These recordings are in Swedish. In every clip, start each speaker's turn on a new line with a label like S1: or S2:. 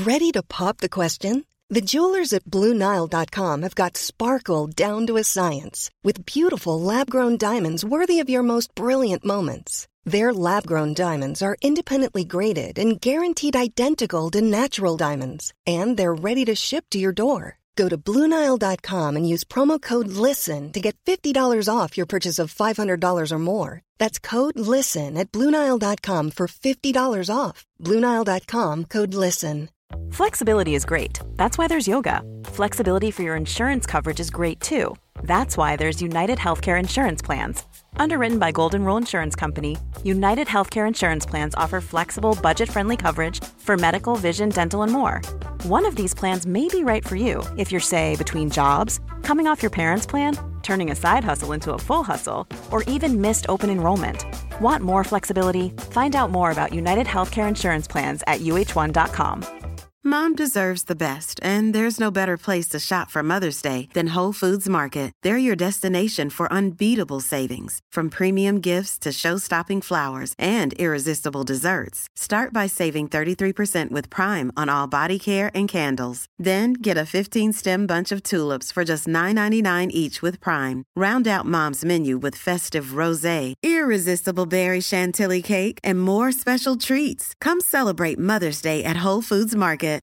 S1: Ready to pop the question? The jewelers at BlueNile.com have got sparkle down to a science with beautiful lab-grown diamonds worthy of your most brilliant moments. Their lab-grown diamonds are independently graded and guaranteed identical to natural diamonds, and they're ready to ship to your door. Go to BlueNile.com and use promo code LISTEN to get $50 off your purchase of $500 or more. That's code LISTEN at BlueNile.com for $50 off. BlueNile.com, code LISTEN.
S2: Flexibility is great. That's why there's yoga. Flexibility for your insurance coverage is great too. That's why there's United Healthcare Insurance Plans. Underwritten by Golden Rule Insurance Company, United Healthcare Insurance Plans offer flexible, budget-friendly coverage for medical, vision, dental, and more. One of these plans may be right for you if you're, say, between jobs, coming off your parents' plan, turning a side hustle into a full hustle, or even missed open enrollment. Want more flexibility? Find out more about United Healthcare Insurance Plans at uh1.com.
S3: Mom deserves the best, and there's no better place to shop for Mother's Day than Whole Foods Market. They're your destination for unbeatable savings, from premium gifts to show-stopping flowers and irresistible desserts. Start by saving 33% with Prime on all body care and candles. Then get a 15-stem bunch of tulips for just $9.99 each with Prime. Round out Mom's menu with festive rosé, irresistible berry chantilly cake, and more special treats. Come celebrate Mother's Day at Whole Foods Market.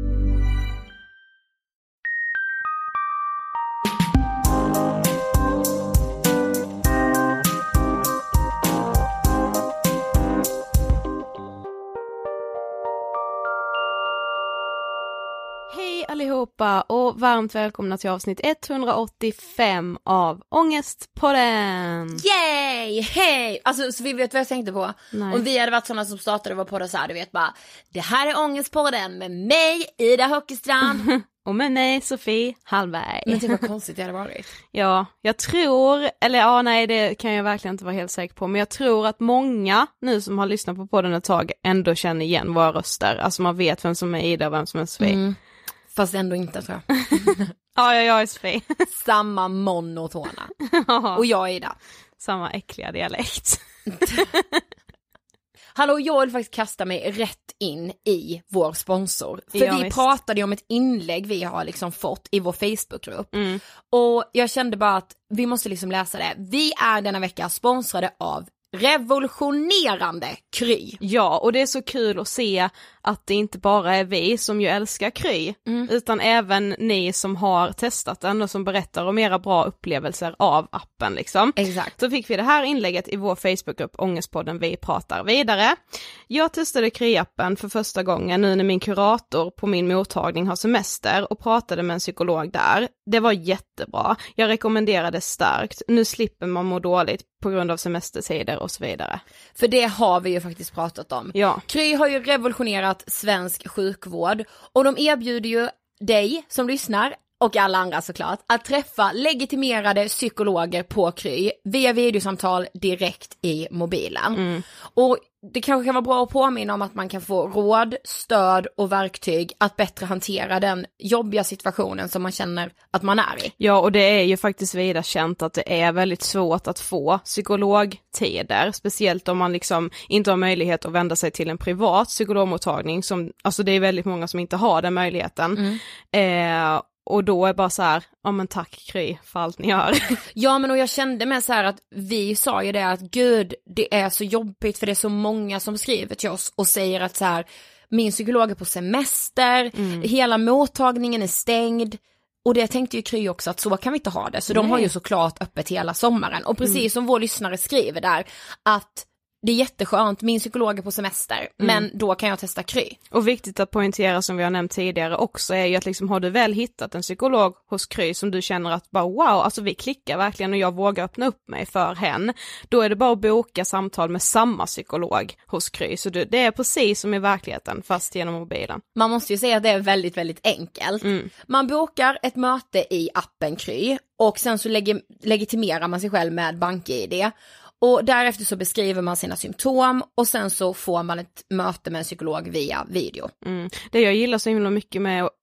S4: Hej allihopa och varmt välkomna till avsnitt 185 av Ångestpodden.
S5: Yay! Hej! Alltså så vi vet vad jag tänkte på.
S4: Nej.
S5: Om vi hade varit sådana som startade vår podd så här, du vet bara, det här är Ångestpodden med mig, Ida Höckestrand.
S4: Och med mig, Sofie Hallberg.
S5: Men det var konstigt det hade varit.
S4: Ja, jag tror, eller ja nej det kan jag verkligen inte vara helt säker på. Men jag tror att många nu som har lyssnat på podden ett tag ändå känner igen våra röster. Alltså man vet vem som är Ida och vem som är Sofie.
S5: Fast ändå inte tror jag.
S4: Ja, jag är Sofie.
S5: Samma monotona. Och jag är Ida.
S4: Samma äckliga dialekt.
S5: Hallå, jag vill faktiskt kasta mig rätt in i vår sponsor. För
S4: ja,
S5: vi pratade ju om ett inlägg vi har liksom fått i vår Facebookgrupp. Och jag kände bara att vi måste liksom läsa det. Vi är denna vecka sponsrade av revolutionerande Kry.
S4: Ja, och det är så kul att se att det inte bara är vi som ju älskar Kry, utan även ni som har testat den och som berättar om era bra upplevelser av appen liksom.
S5: Exakt.
S4: Så fick vi det här inlägget i vår Facebookgrupp Ångestpodden Vi pratar vidare. Jag testade Kry-appen för första gången nu när min kurator på min mottagning har semester och pratade med en psykolog där. Det var jättebra. Jag rekommenderar det starkt. Nu slipper man må dåligt på grund av semestertider och så vidare.
S5: För det har vi ju faktiskt pratat om.
S4: Ja.
S5: Kry har ju revolutionerat svensk sjukvård och de erbjuder ju dig som lyssnar och alla andra såklart att träffa legitimerade psykologer på Kry via videosamtal direkt i mobilen. Och det kanske kan vara bra att påminna om att man kan få råd, stöd och verktyg att bättre hantera den jobbiga situationen som man känner att man är i.
S4: Ja, och det är ju faktiskt vida känt att det är väldigt svårt att få psykologtider, speciellt om man liksom inte har möjlighet att vända sig till en privat psykologmottagning som, alltså det är väldigt många som inte har den möjligheten. Och då är bara så här, ja men tack Kry för allt ni gör.
S5: Ja men och jag kände med så här att vi sa ju det att gud det är så jobbigt för det är så många som skriver till oss och säger att så här, min psykolog är på semester, hela mottagningen är stängd. Och det tänkte ju Kry också att så kan vi inte ha det. Så de har ju såklart öppet hela sommaren. Och precis som vår lyssnare skriver där att det är jätteskönt, min psykolog är på semester, men då kan jag testa Kry.
S4: Och viktigt att poängtera som vi har nämnt tidigare också är ju att liksom, har du väl hittat en psykolog hos Kry som du känner att bara wow, alltså vi klickar verkligen och jag vågar öppna upp mig för henne, då är det bara att boka samtal med samma psykolog hos Kry. Så det är precis som i verkligheten fast genom mobilen.
S5: Man måste ju säga att det är väldigt, väldigt enkelt. Man bokar ett möte i appen Kry och sen så legitimerar man sig själv med BankID. Och därefter så beskriver man sina symptom och sen så får man ett möte med en psykolog via video.
S4: Det jag gillar så himla mycket med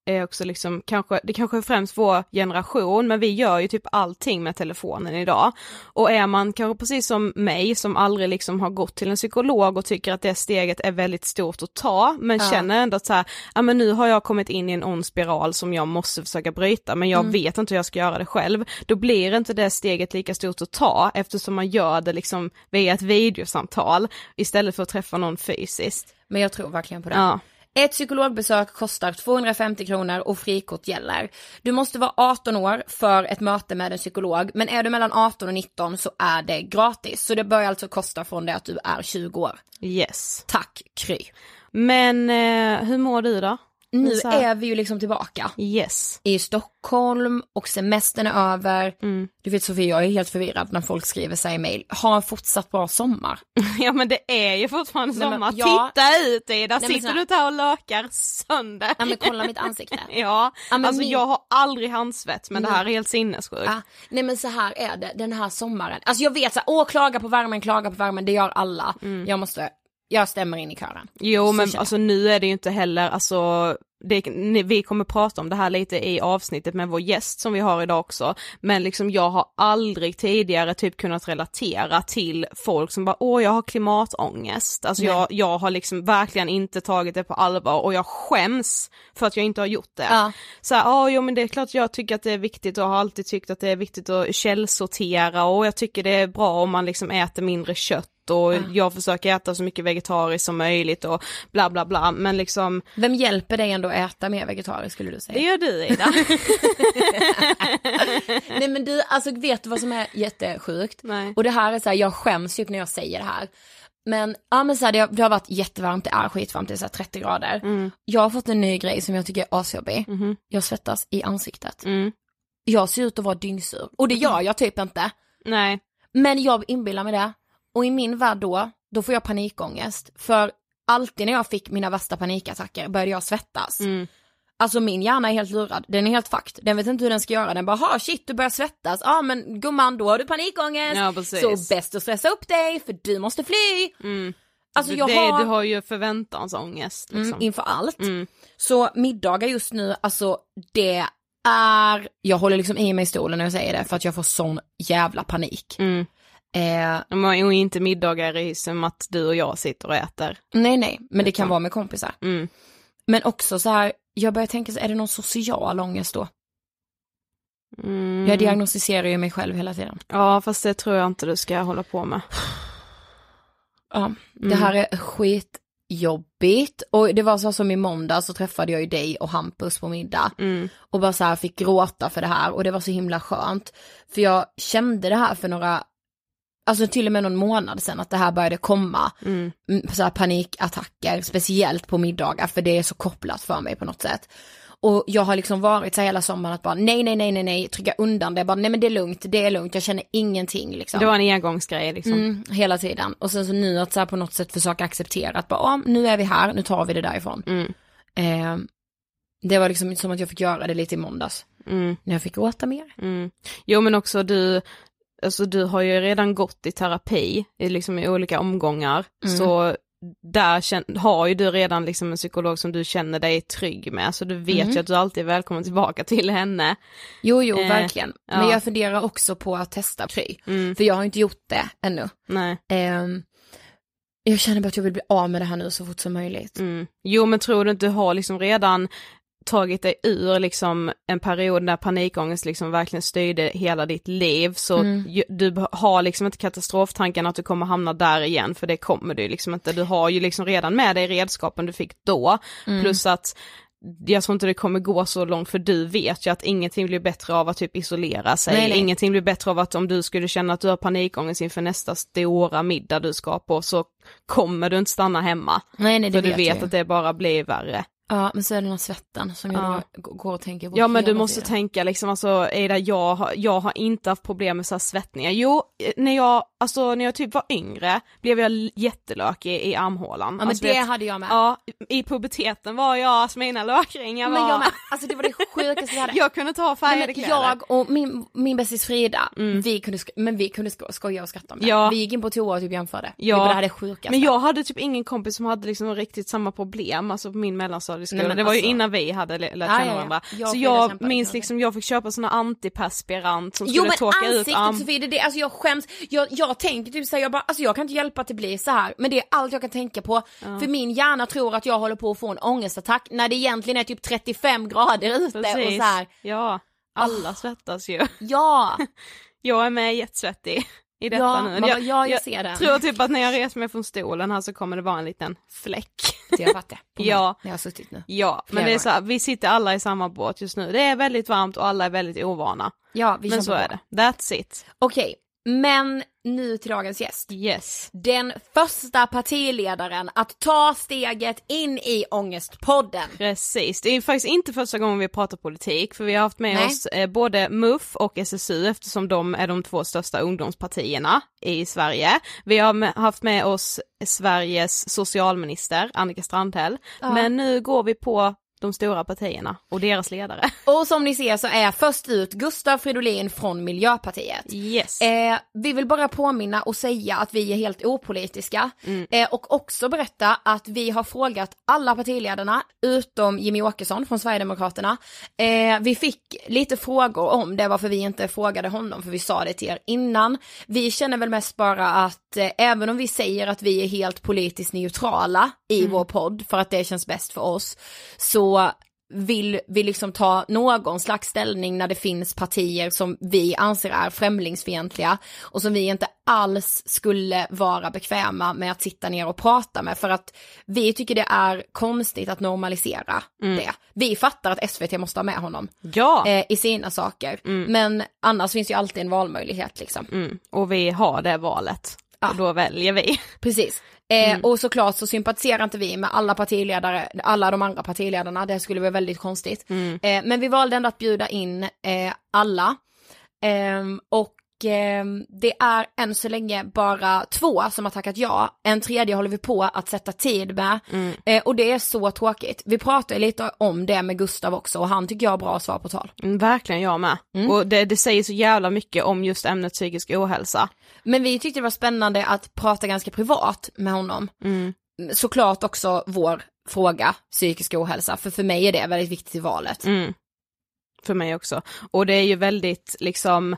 S4: är också liksom, det kanske är främst vår generation, men vi gör ju typ allting med telefonen idag. Och är man kanske precis som mig som aldrig liksom har gått till en psykolog och tycker att det steget är väldigt stort att ta, men känner ändå att så här, ja men nu har jag kommit in i en ond spiral som jag måste försöka bryta, men jag vet inte hur jag ska göra det själv. Då blir inte det steget lika stort att ta, eftersom man gör det liksom via ett videosamtal istället för att träffa någon fysiskt.
S5: Men jag tror verkligen på det.
S4: Ja.
S5: Ett psykologbesök kostar 250 kronor och frikort gäller. Du måste vara 18 år för ett möte med en psykolog, men är du mellan 18 och 19 så är det gratis. Så det börjar alltså kosta från det att du är 20 år.
S4: Yes.
S5: Tack, Kry.
S4: Men hur mår du då?
S5: Nu är vi ju liksom tillbaka.
S4: Yes.
S5: I Stockholm och semestern är över. Du vet Sofie, jag är helt förvirrad när folk skriver sig i mejl. Har en fortsatt bra sommar.
S4: Ja men det är ju fortfarande sommar. Men,
S5: Titta
S4: ut i där sitter du där och lökar sönder.
S5: Ja men kolla mitt ansikte.
S4: Ja alltså jag har aldrig handsvett, men det här är helt sinnessjukt.
S5: Nej men så här är det, den här sommaren. Alltså jag vet så här, klaga på värmen, det gör alla. Jag stämmer in i kören.
S4: Jo så men alltså nu är det ju inte heller, alltså vi kommer prata om det här lite i avsnittet med vår gäst som vi har idag också, men liksom jag har aldrig tidigare typ kunnat relatera till folk som bara, jag har klimatångest. Alltså jag har liksom verkligen inte tagit det på allvar och jag skäms för att jag inte har gjort det. Så här, men det är klart jag tycker att det är viktigt och har alltid tyckt att det är viktigt att källsortera, och jag tycker det är bra om man liksom äter mindre kött och jag försöker äta så mycket vegetariskt som möjligt och bla bla bla, men liksom...
S5: Vem hjälper dig ändå att äta mer vegetariskt skulle du säga?
S4: Det gör du, Ida.
S5: Nej men du, alltså vet du vad som är jättesjukt?
S4: Nej.
S5: Och det här är så här, jag skäms ju när jag säger det här. Men, men så här, det har varit jättevarmt, det är skitvarmt, det är så här 30 grader. Jag har fått en ny grej som jag tycker är asjobbig. Jag svettas i ansiktet. Jag ser ut att vara dyngsur. Och det gör jag typ inte.
S4: Nej.
S5: Men jag inbillar mig det. Och i min värld då får jag panikångest. För alltid när jag fick mina värsta panikattacker började jag svettas. Alltså min hjärna är helt lurad. Den är helt fucked. Den vet inte hur den ska göra. Den bara, shit du börjar svettas. Men gumman, då har du panikångest.
S4: Ja, precis.
S5: Så bäst att stressa upp dig för du måste fly. Alltså
S4: du har ju förväntansångest liksom.
S5: Inför allt. Så middagar just nu, alltså det är... Jag håller liksom i mig i stolen när jag säger det, för att jag får sån jävla panik.
S4: Och inte middagar i som att du och jag sitter och äter.
S5: Nej, men det kan vara med kompisar. Men också så här, jag börjar tänka så, är det någon social ångest då? Jag diagnostiserar ju mig själv hela tiden.
S4: Ja, fast det tror jag inte du ska hålla på med.
S5: Ja, det här är skitjobbigt. Och det var så som i måndag så träffade jag ju dig och Hampus på middag. Och bara så här fick gråta för det här. Och det var så himla skönt. För jag kände det här för några... Alltså till och med någon månad sedan att det här började komma. Så här panikattacker, speciellt på middagar. För det är så kopplat för mig på något sätt. Och jag har liksom varit så här hela sommaren att bara nej, trycka undan det. Bara nej men det är lugnt, jag känner ingenting liksom.
S4: Det var en engångsgrej liksom.
S5: Hela tiden. Och sen så nu att så här på något sätt försöka acceptera att bara nu är vi här, nu tar vi det därifrån. Det var liksom som att jag fick göra det lite i måndags. När jag fick gråta mer.
S4: Jo men också du har ju redan gått i terapi liksom i olika omgångar, så där har ju du redan liksom en psykolog som du känner dig trygg med, så du vet ju att du alltid är välkommen tillbaka till henne. Jo, verkligen. Men jag funderar också på att testa Kry, för jag har inte gjort det ännu.
S5: Nej. Jag känner bara att jag vill bli av med det här nu så fort som möjligt.
S4: Jo, men tror du inte du har liksom redan tagit dig ur liksom en period när panikångest liksom verkligen styrde hela ditt liv, så du har liksom inte katastroftanken att du kommer hamna där igen, för det kommer du liksom inte. Du har ju liksom redan med dig redskapen du fick då, plus att jag tror inte det kommer gå så långt, för du vet ju att ingenting blir bättre av att typ isolera sig. Nej. Ingenting blir bättre av att om du skulle känna att du har panikångest inför nästa stora middag du ska på, så kommer du inte stanna hemma. Nej, det för du vet att det bara blir värre.
S5: Ja, men så är det den här svetten som jag då går och tänker på.
S4: Ja, men du måste tänka liksom, alltså Ida, jag har inte haft problem med så här svettningar. Jo, när jag typ var yngre blev jag jättelökig i armhålan.
S5: Ja, men det hade jag med.
S4: Ja, i puberteten var jag, alltså mina lökringar var...
S5: Men jag med, alltså det var det sjukaste jag hade.
S4: Jag kunde ta färgade kläder.
S5: Jag och min bästis Frida, vi kunde skoja och skratta om det. Ja. Vi gick in på toa och typ jämförde. Ja. Det här är sjukaste.
S4: Men jag hade typ ingen kompis som hade liksom riktigt samma problem, alltså på min mellanstadie högstadieskolan. Nej, det var ju innan vi hade lärt känna varandra. Så jag minns liksom, jag fick köpa såna antiperspirant som skulle torka ut
S5: Sofie, det alltså jag skäms. Jag tänker typ såhär, jag kan inte hjälpa att det blir så här, men det är allt jag kan tänka på. För min hjärna tror att jag håller på att få en ångestattack när det egentligen är typ 35 grader ute. Precis. Och så här.
S4: Ja, alla svettas ju.
S5: Ja.
S4: Jag är med jättesvettig i detta nu.
S5: Jag ser den.
S4: Tror typ att när jag reser mig från stolen här så kommer det vara en liten fläck.
S5: Så jag fattar.
S4: Ja.
S5: Jag har suttit nu.
S4: Ja, men det är så här, vi sitter alla i samma båt just nu. Det är väldigt varmt och alla är väldigt ovana.
S5: Ja,
S4: men så är det. That's it.
S5: Okej. Men nu till dagens gäst.
S4: Yes.
S5: Den första partiledaren att ta steget in i Ångestpodden.
S4: Precis, det är faktiskt inte första gången vi pratar politik, för vi har haft med oss både MUF och SSU eftersom de är de 2 största ungdomspartierna i Sverige. Vi har haft med oss Sveriges socialminister Annika Strandhäll, men nu går vi på de stora partierna och deras ledare.
S5: Och som ni ser så är först ut Gustav Fridolin från Miljöpartiet.
S4: Yes.
S5: Vi vill bara påminna och säga att vi är helt opolitiska. Och också berätta att vi har frågat alla partiledarna utom Jimmy Åkesson från Sverigedemokraterna. Vi fick lite frågor om det, varför vi inte frågade honom, för vi sa det till er innan. Vi känner väl mest bara att även om vi säger att vi är helt politiskt neutrala i vår podd för att det känns bäst för oss, så vill vi liksom ta någon slags ställning när det finns partier som vi anser är främlingsfientliga och som vi inte alls skulle vara bekväma med att sitta ner och prata med, för att vi tycker det är konstigt att normalisera det. Vi fattar att SVT måste ha med honom i sina saker, men annars finns ju alltid en valmöjlighet liksom.
S4: Och vi har det valet. Och då väljer vi.
S5: Precis. Och såklart så sympatiserar inte vi med alla partiledare, alla de andra partiledarna, det skulle vara väldigt konstigt. Men vi valde ändå att bjuda in alla. Och det är än så länge bara 2 som har tackat ja. En tredje håller vi på att sätta tid med. Och det är så tråkigt. Vi pratade lite om det med Gustav också och han tycker jag har bra svar på tal.
S4: Verkligen, jag med. Och det säger så jävla mycket om just ämnet psykisk ohälsa.
S5: Men vi tyckte det var spännande att prata ganska privat med honom. Såklart också vår fråga, psykisk ohälsa. För mig är det väldigt viktigt i valet.
S4: För mig också. Och det är ju väldigt liksom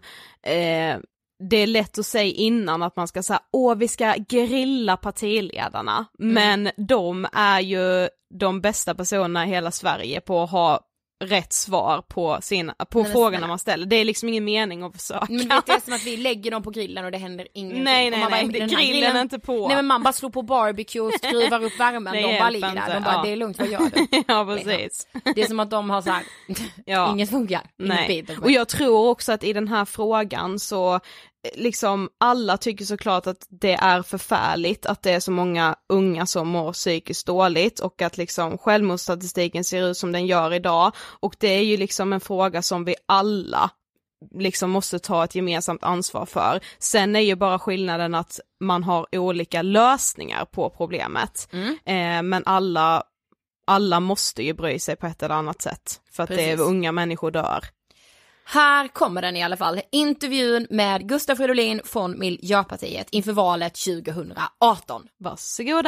S4: det är lätt att säga innan att man ska säga vi ska grilla partiledarna, men de är ju de bästa personerna i hela Sverige på att ha rätt svar på frågorna man ställer. Det är liksom ingen mening att försöka.
S5: Men det är som att vi lägger dem på grillen och det händer ingenting.
S4: Nej, grillen är inte på.
S5: Nej, men man bara slår på barbecue och skruvar upp värmen. De bara ligger där. De bara, det är lugnt, vad gör du?
S4: Ja, precis.
S5: Det är som att de har så här, inget funkar.
S4: Nej. Och jag tror också att i den här frågan så liksom alla tycker såklart att det är förfärligt att det är så många unga som mår psykiskt dåligt och att liksom självmordsstatistiken ser ut som den gör idag, och det är ju liksom en fråga som vi alla liksom måste ta ett gemensamt ansvar för. Sen är ju bara skillnaden att man har olika lösningar på problemet, men alla måste ju bry sig på ett eller annat sätt för att det är unga människor dör.
S5: Här kommer den i alla fall. Intervjun med Gustav Fridolin från Miljöpartiet inför valet 2018.
S4: Varsågoda!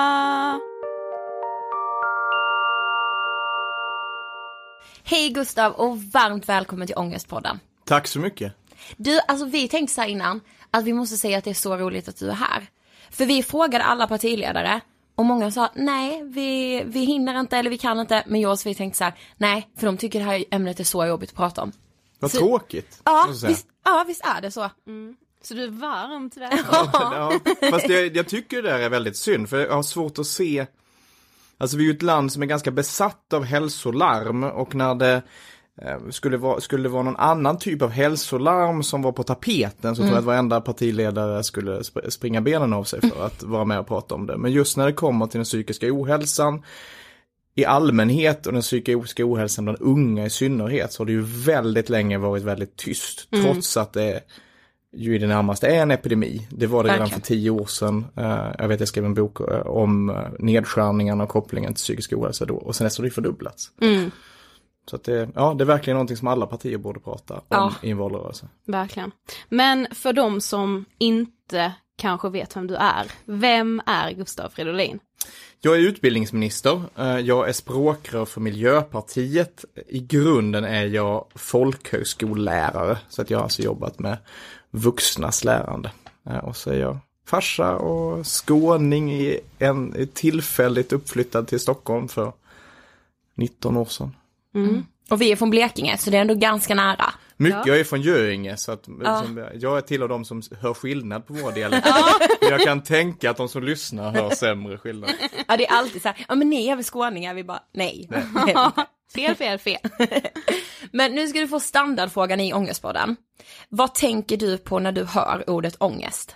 S5: Hej Gustav och varmt välkommen till Ångestpodden.
S6: Tack så mycket.
S5: Du, alltså vi tänkte så här innan att vi måste säga att det är så roligt att du är här. För vi frågade alla partiledare och många sa nej, vi hinner inte eller vi kan inte. Men jag och vi tänkte så här, nej, för de tycker det här ämnet är så jobbigt att prata om.
S6: Vad tråkigt.
S5: Ja, visst är det så.
S4: Så du är varm till det?
S6: Ja, fast jag tycker det där är väldigt synd, för jag har svårt att se. Alltså vi är ju ett land som är ganska besatt av hälsolarm, och när det skulle det vara någon annan typ av hälsolarm som var på tapeten, så tror jag att varenda partiledare skulle springa benen av sig för att vara med och prata om det. Men just när det kommer till den psykiska ohälsan i allmänhet och den psykiska ohälsan bland unga i synnerhet, så har det ju väldigt länge varit väldigt tyst, trots att det ju i det närmaste är en epidemi. Det var det redan för 10 år sedan. Jag skrev en bok om nedskärningarna och kopplingen till psykisk ohälsa då, och sen har det fördubblats. Så att det är verkligen någonting som alla partier borde prata om i en valrörelse.
S4: Verkligen. Men för de som inte kanske vet vem du är, vem är Gustav Fridolin?
S6: Jag är utbildningsminister, jag är språkrör för Miljöpartiet. I grunden är jag folkhögskollärare, så att jag har alltså jobbat med vuxnas lärande. Och så är jag farsa och skåning tillfälligt uppflyttad till Stockholm för 19 år sedan.
S5: Mm. Och vi är från Blekinge, så det är ändå ganska nära.
S6: Mycket, jag är från Göinge, så att jag är till av dem som hör skillnad på vår dialekt. Men jag kan tänka att de som lyssnar hör sämre skillnad.
S5: Ja, det är alltid så här, men ni är väl skåningar, vi bara, nej.
S4: Fel.
S5: Men nu ska du få standardfrågan i Ångestpodden. Vad tänker du på när du hör ordet ångest?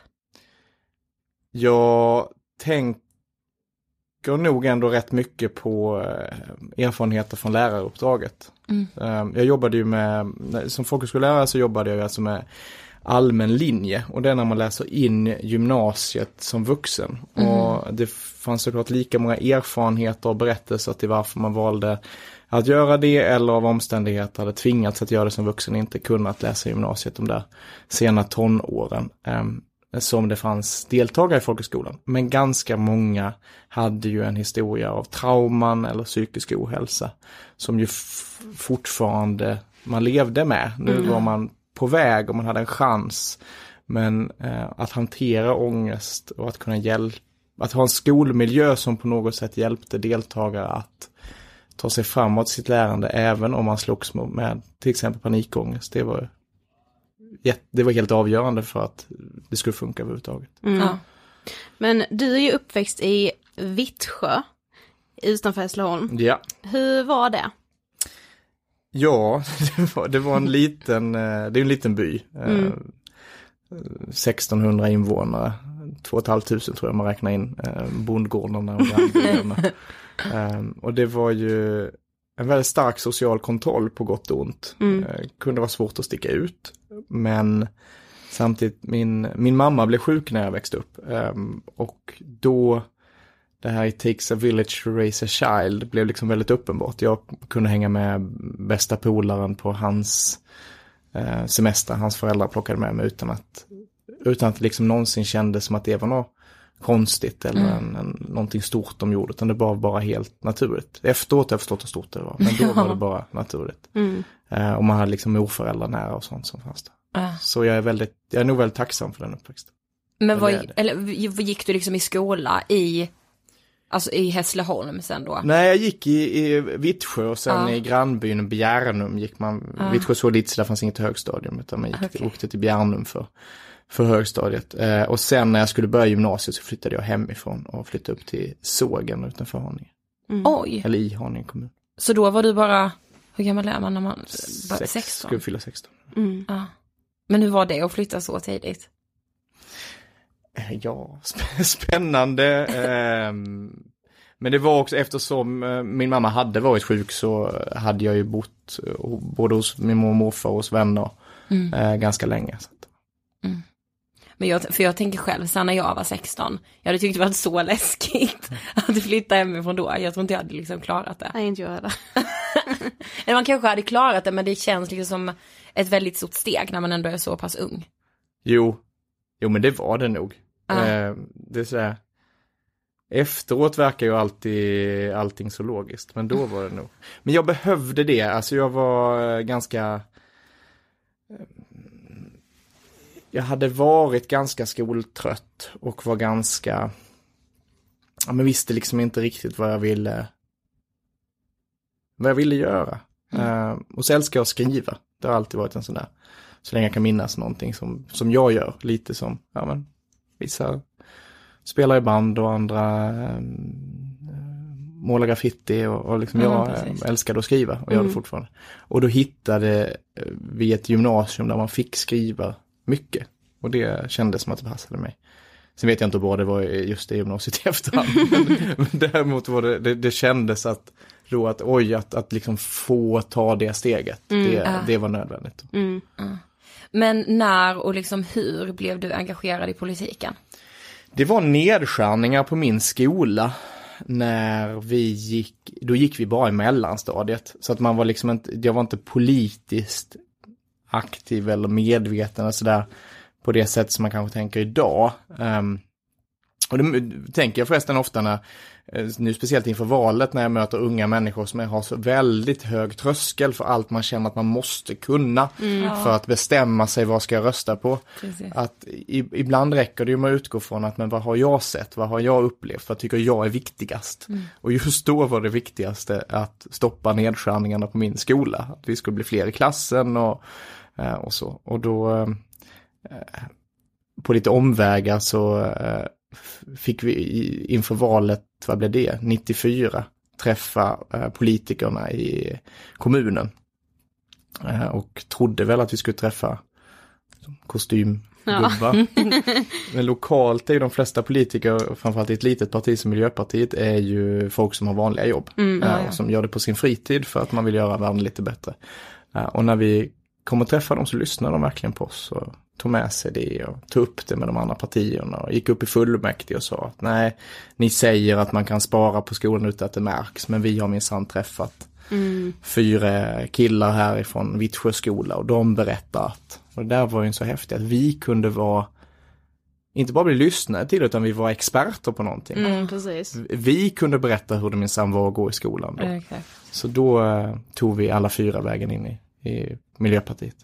S6: Jag tänker nog ändå rätt mycket på erfarenheter från läraruppdraget. Jag jobbade ju som folkhögskolelärare så jobbade jag alltså med allmän linje, och det är när man läser in gymnasiet som vuxen. Och det fanns såklart lika många erfarenheter och berättelser till varför man valde att göra det, eller av omständigheter hade tvingats att göra det som vuxen, inte kunnat läsa gymnasiet de där sena tonåren. Som det fanns deltagare i folkhögskolan. Men ganska många hade ju en historia av trauman eller psykisk ohälsa som ju fortfarande man levde med. Nu var man på väg och man hade en chans. Men att hantera ångest och att kunna att ha en skolmiljö som på något sätt hjälpte deltagare att ta sig framåt i sitt lärande, även om man slogs med till exempel panikångest. Det var helt avgörande för att det skulle funka överhuvudtaget.
S4: Ja. Men du är ju uppväxt i Vittsjö utanför Hässleholm.
S6: Ja.
S4: Hur var det?
S6: Ja, det var en liten by. 1600 invånare. 2 500 tror jag man räknar in bondgårdarna och grannbyarna. Och det var ju en väldigt stark social kontroll på gott och ont. Kunde vara svårt att sticka ut. Men samtidigt, min mamma blev sjuk när jag växte upp. Och då, det här It takes a village to raise a child blev liksom väldigt uppenbart. Jag kunde hänga med bästa polaren på hans semester. Hans föräldrar plockade med mig utan att liksom någonsin kändes som att det var något konstigt eller någonting stort de gjorde, utan det var bara helt naturligt. Efteråt har jag förstått hur stort det var, men då var det bara naturligt. Och man hade liksom morföräldrar nära och sånt som fanns där. Så jag är nog väldigt tacksam för den uppväxten.
S5: Men gick du liksom i skola i Hässleholm sen då?
S6: Nej, jag gick i Vittsjö och sen i grannbyn Bjärnum gick man. Vittsjö så dit så där fanns inget högstadium, utan man åkte till Bjärnum för högstadiet. Och sen när jag skulle börja gymnasiet så flyttade jag hemifrån och flyttade upp till Sågen utanför Haninge.
S5: Oj!
S6: Eller i Haninge kommun.
S5: Så då var du bara, hur gammal är man när man 16?
S6: Skulle fylla 16.
S5: Men hur var det att flytta så tidigt?
S6: Ja, spännande. Men det var också, eftersom min mamma hade varit sjuk så hade jag ju bott både hos min mormor och morfar och hos vänner ganska länge. Så.
S5: Men jag tänker själv, sen när jag var 16, jag hade tyckt det var så läskigt att flytta hemifrån då. Jag tror inte jag hade liksom klarat det.
S4: Nej, inte jag heller.
S5: Man kanske hade klarat det, men det känns liksom som ett väldigt stort steg när man ändå är så pass ung.
S6: Jo, men det var det nog. Det är så här, efteråt verkar ju allting så logiskt, men då var det nog. Men jag behövde det, alltså jag var ganska... Jag hade varit ganska skoltrött och var ganska... Ja, men visste liksom inte riktigt vad jag ville göra. Och så älskar jag att skriva. Det har alltid varit en sån där... Så länge jag kan minnas någonting som jag gör. Lite som, ja men, vissa spelar i band och andra målar graffiti och liksom jag älskade att skriva och gör det fortfarande. Och då hittade vi ett gymnasium där man fick skriva mycket. Och det kändes som att det passade mig. Sen vet jag inte hur bra det var just det gymnasiet i efterhand. Men däremot var det kändes att liksom få ta det steget. Det var nödvändigt.
S5: Men när och liksom hur blev du engagerad i politiken?
S6: Det var nedskärningar på min skola. när då gick vi bara i mellanstadiet. Så att man var liksom jag var inte politiskt aktiv eller medveten och sådär på det sätt som man kanske tänker idag. Och det tänker jag förresten ofta nu speciellt inför valet när jag möter unga människor som har så väldigt hög tröskel för allt man känner att man måste kunna för att bestämma sig vad ska jag rösta på. Precis. Att ibland räcker det ju med att utgå från att men vad har jag sett, vad har jag upplevt, vad tycker jag är viktigast. Och just då var det viktigaste att stoppa nedskärningarna på min skola. Att vi skulle bli fler i klassen och så. Och då på lite omvägar så fick vi inför valet, vad blev det, 94, träffa politikerna i kommunen. Och trodde väl att vi skulle träffa kostymgubbar. Men lokalt är ju de flesta politiker, framförallt i ett litet parti som Miljöpartiet, är ju folk som har vanliga jobb. Och som gör det på sin fritid för att man vill göra världen lite bättre. Och när vi kommer träffa dem så lyssnar de verkligen på oss och tog med sig det och tog upp det med de andra partierna och gick upp i fullmäktige och sa att nej, ni säger att man kan spara på skolan utan att det märks, men vi har minsann träffat 4 killar härifrån Vittsjö skola och de berättar att, och det där var ju så häftigt att vi kunde vara inte bara bli lyssnade till utan vi var experter på någonting.
S4: Precis.
S6: Vi kunde berätta hur det minsann var att gå i skolan då. Okay. Så då tog vi alla 4 vägen in i Miljöpartiet.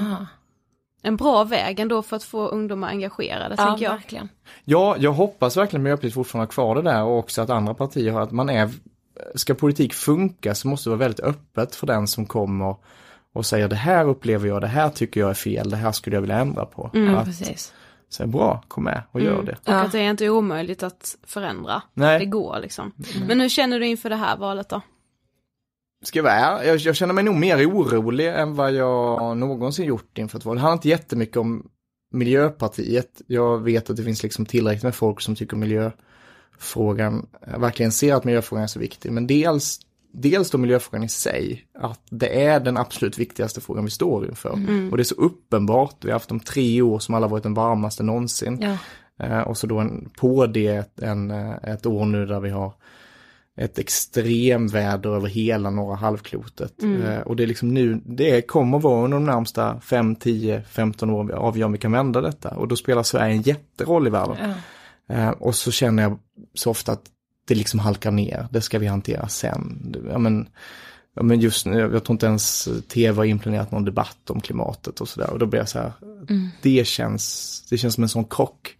S4: En bra väg ändå för att få ungdomar engagerade, tänker jag.
S5: Verkligen.
S6: Ja, jag hoppas verkligen Miljöpartiet fortfarande har kvar det där och också att andra partier har att ska politik funka så måste det vara väldigt öppet för den som kommer och säger det här upplever jag, det här tycker jag är fel, det här skulle jag vilja ändra på.
S5: Precis.
S6: Så bra, kom med och gör det.
S4: Och att det är inte omöjligt att förändra. Nej. Det går liksom. Men hur känner du inför det här valet då?
S6: Ska jag vara jag känner mig nog mer orolig än vad jag någonsin gjort inför ett val. Det handlar inte jättemycket om Miljöpartiet. Jag vet att det finns liksom tillräckligt med folk som tycker miljöfrågan, verkligen ser att miljöfrågan är så viktig. Men dels då miljöfrågan i sig, att det är den absolut viktigaste frågan vi står inför. Och det är så uppenbart. Vi har haft de 3 år som alla varit den varmaste någonsin. Och så då på det ett år nu där vi har ett extremväder över hela norra halvklotet. Och det är liksom nu, det kommer vara under de närmsta 5, 10, 15 år avgör om vi kan vända detta. Och då spelar Sverige en jätteroll i världen. Och så känner jag så ofta att det liksom halkar ner. Det ska vi hantera sen. Men just nu, jag tror inte ens TV har inplanerat någon debatt om klimatet och sådär. Och då blir jag så här, det känns som en sån krock.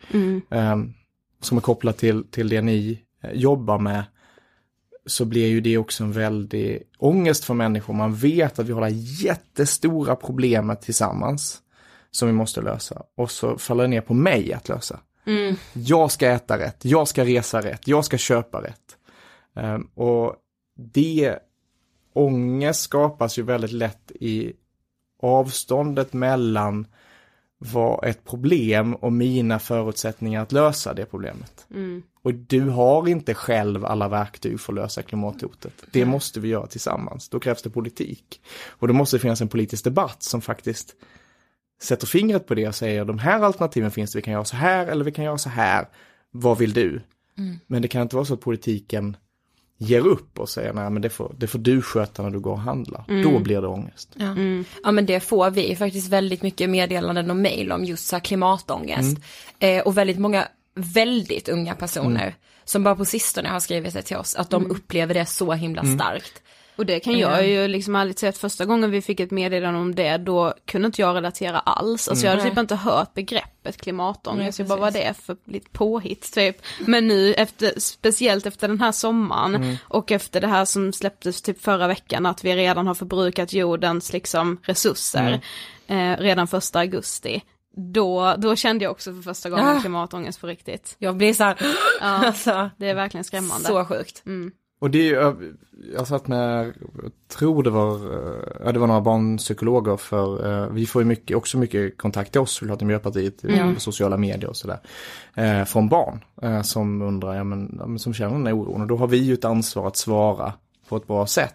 S6: Som är kopplat till det ni jobbar med. Så blir ju det också en väldig ångest för människor. Man vet att vi har det här jättestora problemet tillsammans som vi måste lösa. Och så faller det ner på mig att lösa. Jag ska äta rätt, jag ska resa rätt, jag ska köpa rätt. Och det ångest skapas ju väldigt lätt i avståndet mellan vad ett problem och mina förutsättningar att lösa det problemet. Och du har inte själv alla verktyg för att lösa klimathotet. Det måste vi göra tillsammans. Då krävs det politik. Och då måste det finnas en politisk debatt som faktiskt sätter fingret på det och säger de här alternativen finns det. Vi kan göra så här eller vi kan göra så här. Vad vill du? Men det kan inte vara så att politiken ger upp och säger nej men det får du sköta när du går och handlar. Då blir det ångest.
S5: Ja men det får vi faktiskt väldigt mycket meddelanden och mejl om just så här klimatångest. Och väldigt många väldigt unga personer som bara på sistone har skrivit det till oss att de upplever det så himla starkt.
S4: Och det kan jag ju liksom ärligt sett, första gången vi fick ett meddelande om det, då kunde inte jag relatera alls. Alltså jag hade typ inte hört begreppet klimatångest. Jag bara, vad det är för lite påhitt typ. Men nu, speciellt efter den här sommaren och efter det här som släpptes typ förra veckan, att vi redan har förbrukat jordens liksom resurser redan 1 augusti. Då kände jag också för första gången klimatångest på riktigt.
S5: Jag blir så här,
S4: alltså, det är verkligen skrämmande.
S5: Så sjukt.
S6: Och det är jag satt med, jag tror det var några barnpsykologer för vi får ju också mycket kontakt till oss, till Miljöpartiet på sociala medier och sådär, från barn som undrar, som känner den här oron, och då har vi ju ett ansvar att svara på ett bra sätt.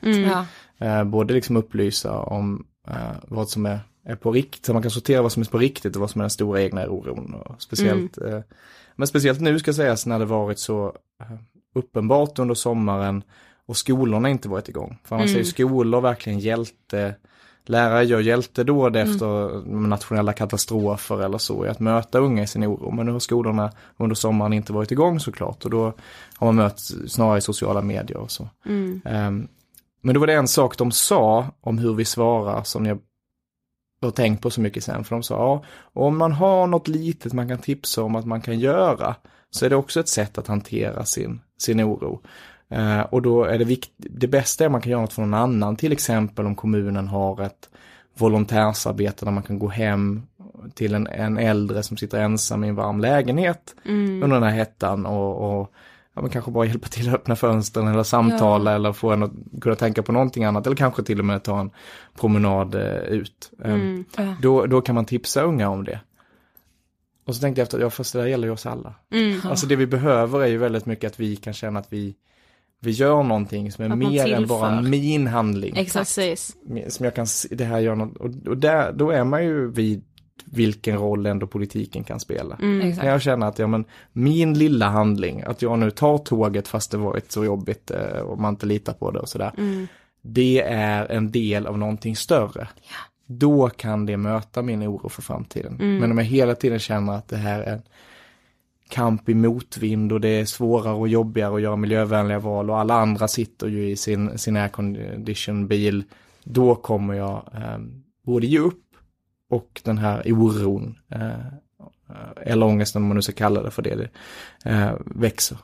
S6: Både liksom upplysa om vad som är på riktigt, så man kan sortera vad som är på riktigt och vad som är den stora egna oron, och speciellt men speciellt nu ska sägas när det varit så uppenbart under sommaren och skolorna inte varit igång. För annars är ju skolor verkligen hjälte. Lärare gör hjältedåd efter nationella katastrofer eller så, i att möta unga i sin oro. Men nu har skolorna under sommaren inte varit igång såklart, och då har man mött snarare i sociala medier och så. Men då var det en sak de sa om hur vi svarar som jag har tänkt på så mycket sen. För de sa, om man har något litet man kan tipsa om att man kan göra, så är det också ett sätt att hantera sin oro. Och då är det bästa är att man kan göra något för någon annan. Till exempel om kommunen har ett volontärsarbete där man kan gå hem till en äldre som sitter ensam i en varm lägenhet under den här hettan och man kanske bara hjälpa till att öppna fönstren eller samtala eller få en att kunna tänka på någonting annat, eller kanske till och med ta en promenad ut. Då kan man tipsa unga om det. Och så tänkte jag efter, fast det där gäller ju oss alla. Alltså det vi behöver är ju väldigt mycket att vi kan känna att vi gör någonting som är mer än bara min handling.
S5: Exakt.
S6: Som jag kan se, det här gör något, och då är man ju vid vilken roll ändå politiken kan spela. När jag känner att min lilla handling, att jag nu tar tåget fast det varit så jobbigt och man inte litar på det och sådär. Det är en del av någonting större. Ja. Då kan det möta min oro för framtiden. Men om jag hela tiden känner att det här är en kamp i motvind och det är svårare och jobbigare att göra miljövänliga val och alla andra sitter ju i sin aircondition-bil, då kommer jag både ge upp och den här oron eller ångesten, om man nu ska kalla det för det växer.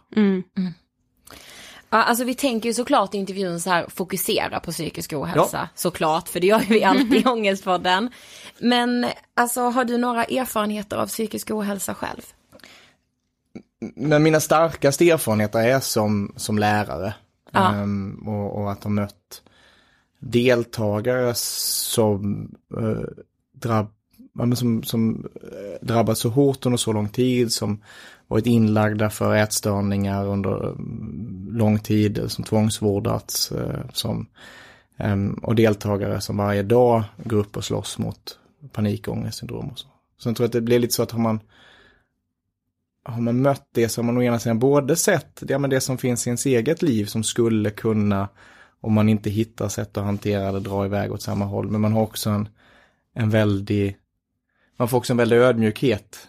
S5: Ja, alltså vi tänker ju såklart i intervjun så här, fokusera på psykisk ohälsa, såklart, för det gör vi alltid i Ångestpodden. Men alltså, har du några erfarenheter av psykisk ohälsa själv?
S6: Men mina starkaste erfarenheter är som lärare och att ha mött deltagare som drabbats så hårt under så lång tid, som varit inlagda för ätstörningar under lång tid, som tvångsvårdats, och deltagare som varje dag går upp och slåss mot panikångestsyndrom och så. Så jag tror att det blir lite så att har man mött det, som man å ena sidan både sett det som finns i ens eget liv som skulle kunna, om man inte hittar sätt att hantera eller dra iväg åt samma håll, men man har också man får också en väldig ödmjukhet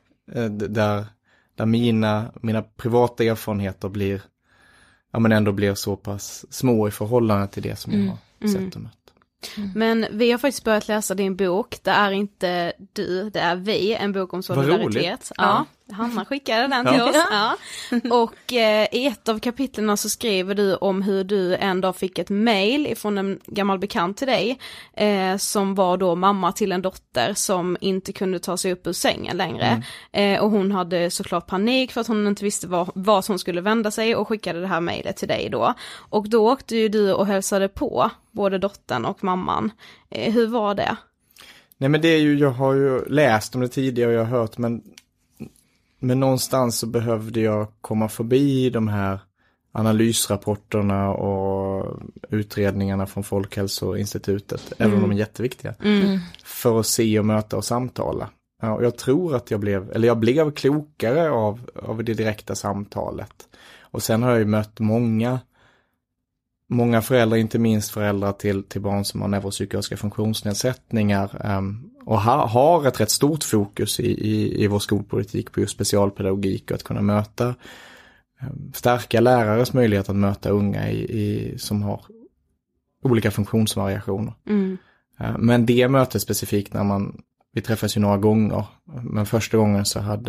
S6: där mina privata erfarenheter blir så pass små i förhållande till det som jag har sett och mött.
S4: Men vi har faktiskt börjat läsa din bok. Det är inte du, det är vi. En bok om solidaritet. Ja, Hanna skickade den till oss. Ja. Och i ett av kapitlerna så skriver du om hur du en dag fick ett mejl ifrån en gammal bekant till dig, som var då mamma till en dotter som inte kunde ta sig upp ur sängen längre. Och hon hade såklart panik för att hon inte visste vad hon skulle vända sig, och skickade det här mejlet till dig då. Och då åkte ju du och hälsade på både dottern och mamman. Hur var det? Nej, men det är ju, jag har ju läst om det tidigare och jag har hört, men någonstans så behövde jag komma förbi de här analysrapporterna och utredningarna från Folkhälsoinstitutet, även om de är jätteviktiga, för att se och möta och samtala. Ja, och jag tror att jag blev klokare av det direkta samtalet. Och sen har jag ju mött många föräldrar, inte minst föräldrar till barn som har neuropsykiatriska funktionsnedsättningar, och har ett rätt stort fokus i vår skolpolitik på just specialpedagogik och att kunna möta, stärka lärares möjlighet att möta unga som har olika funktionsvariationer. Men det mötet specifikt vi träffades ju några gånger, men första gången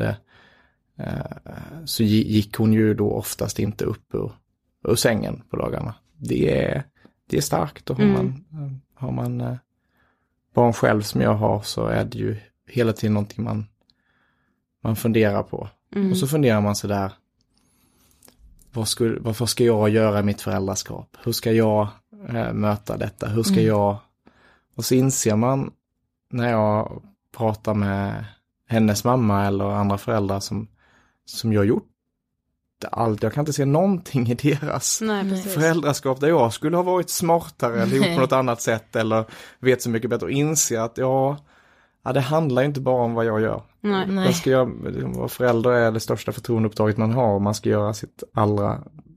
S4: så gick hon ju då oftast inte upp ur sängen på dagarna. Det är starkt, och har man barn själv som jag har, så är det ju hela tiden någonting man funderar på. Och så funderar man så där, vad ska jag göra i mitt föräldraskap? Hur ska jag möta detta? Hur ska jag... Och så inser man när jag pratar med hennes mamma eller andra föräldrar som jag gjort allt. Jag kan inte se någonting i deras föräldraskap där jag skulle ha varit smartare eller gjort på något annat sätt eller vet så mycket bättre, och inse att det handlar inte bara om vad jag gör. Nej. Vara förälder är det största förtroendeuppdraget man har, och man ska göra sitt allra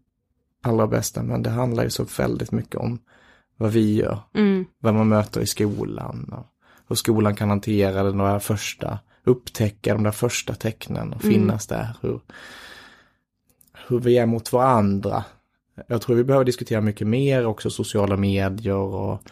S6: allra bästa, men det handlar ju så väldigt mycket om vad vi gör, vad man möter i skolan och hur skolan kan hantera de där första, upptäcka de där första tecknen och finnas där, hur vi är mot varandra. Jag tror vi behöver diskutera mycket mer också sociala medier och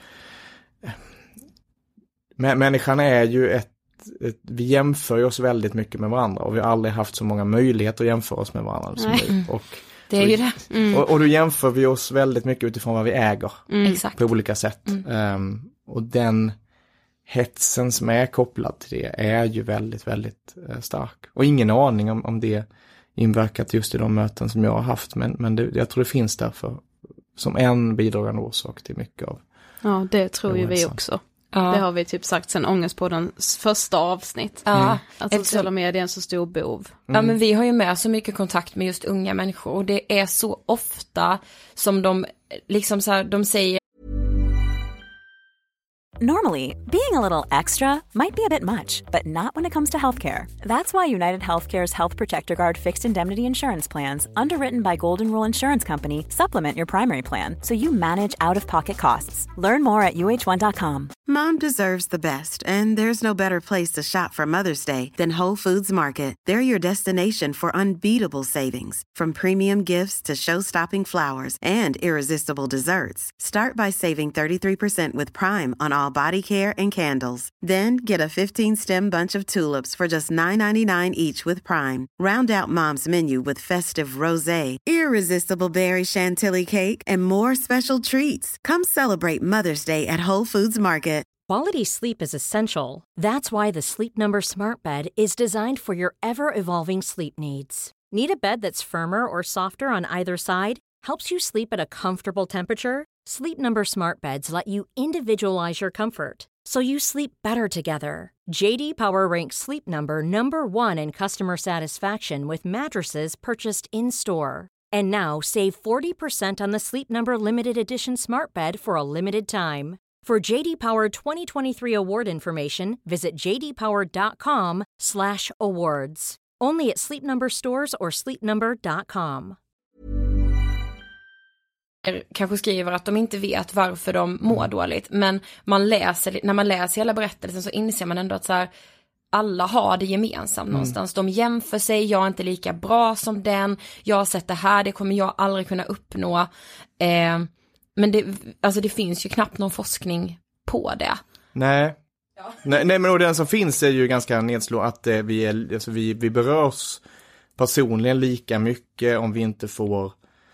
S6: människan är ju vi jämför oss väldigt mycket med varandra och vi har aldrig haft så många möjligheter att jämföra oss med varandra som nu. Och
S5: det är ju det.
S6: Och då jämför vi oss väldigt mycket utifrån vad vi äger på olika sätt. Och den hetsen som är kopplad till det är ju väldigt, väldigt stark. Och ingen aning om det inverkat just i de möten som jag har haft. Men jag tror det finns därför som en bidragande orsak till mycket av.
S4: Ja, det tror ju vi också. Ja. Det har vi typ sagt sen Ångestpoddens första avsnitt. Ja. Att sociala medier är en så stor bov.
S5: Ja, men vi har ju med så mycket kontakt med just unga människor. Och det är så ofta som de liksom så här, de säger
S2: Normally, being a little extra might be a bit much, but not when it comes to healthcare. That's why United Healthcare's Health Protector Guard fixed indemnity insurance plans, underwritten by Golden Rule Insurance Company, supplement your primary plan so you manage out-of-pocket costs. Learn more at uh1.com.
S3: Mom deserves the best, and there's no better place to shop for Mother's Day than Whole Foods Market. They're your destination for unbeatable savings, from premium gifts to show-stopping flowers and irresistible desserts. Start by saving 33% with Prime on all body care and candles. Then get a 15-stem bunch of tulips for just $9.99 each with Prime. Round out Mom's menu with festive rosé, irresistible berry chantilly cake, and more special treats. Come celebrate Mother's Day at Whole Foods Market.
S7: Quality sleep is essential. That's why the Sleep Number Smart Bed is designed for your ever-evolving sleep needs. Need a bed that's firmer or softer on either side? Helps you sleep at a comfortable temperature? Sleep Number Smart Beds let you individualize your comfort, so you sleep better together. JD Power ranks Sleep Number #1 in customer satisfaction with mattresses purchased in-store. And now save 40% on the Sleep Number Limited Edition Smart Bed for a limited time. For JD Power 2023 award information, visit jdpower.com/awards. Only at Sleep Number stores or sleepnumber.com.
S5: Kanske skriver att de inte vet varför de mår dåligt, men när man läser hela berättelsen så inser man ändå att så här, alla har det gemensamt någonstans. De jämför sig, jag är inte lika bra som den, jag har sett det här, det kommer jag aldrig kunna uppnå. Men det finns ju knappt någon forskning på det.
S6: Nej. Ja. Nej, men den som finns är ju ganska nedslående att vi berörs personligen lika mycket om vi inte får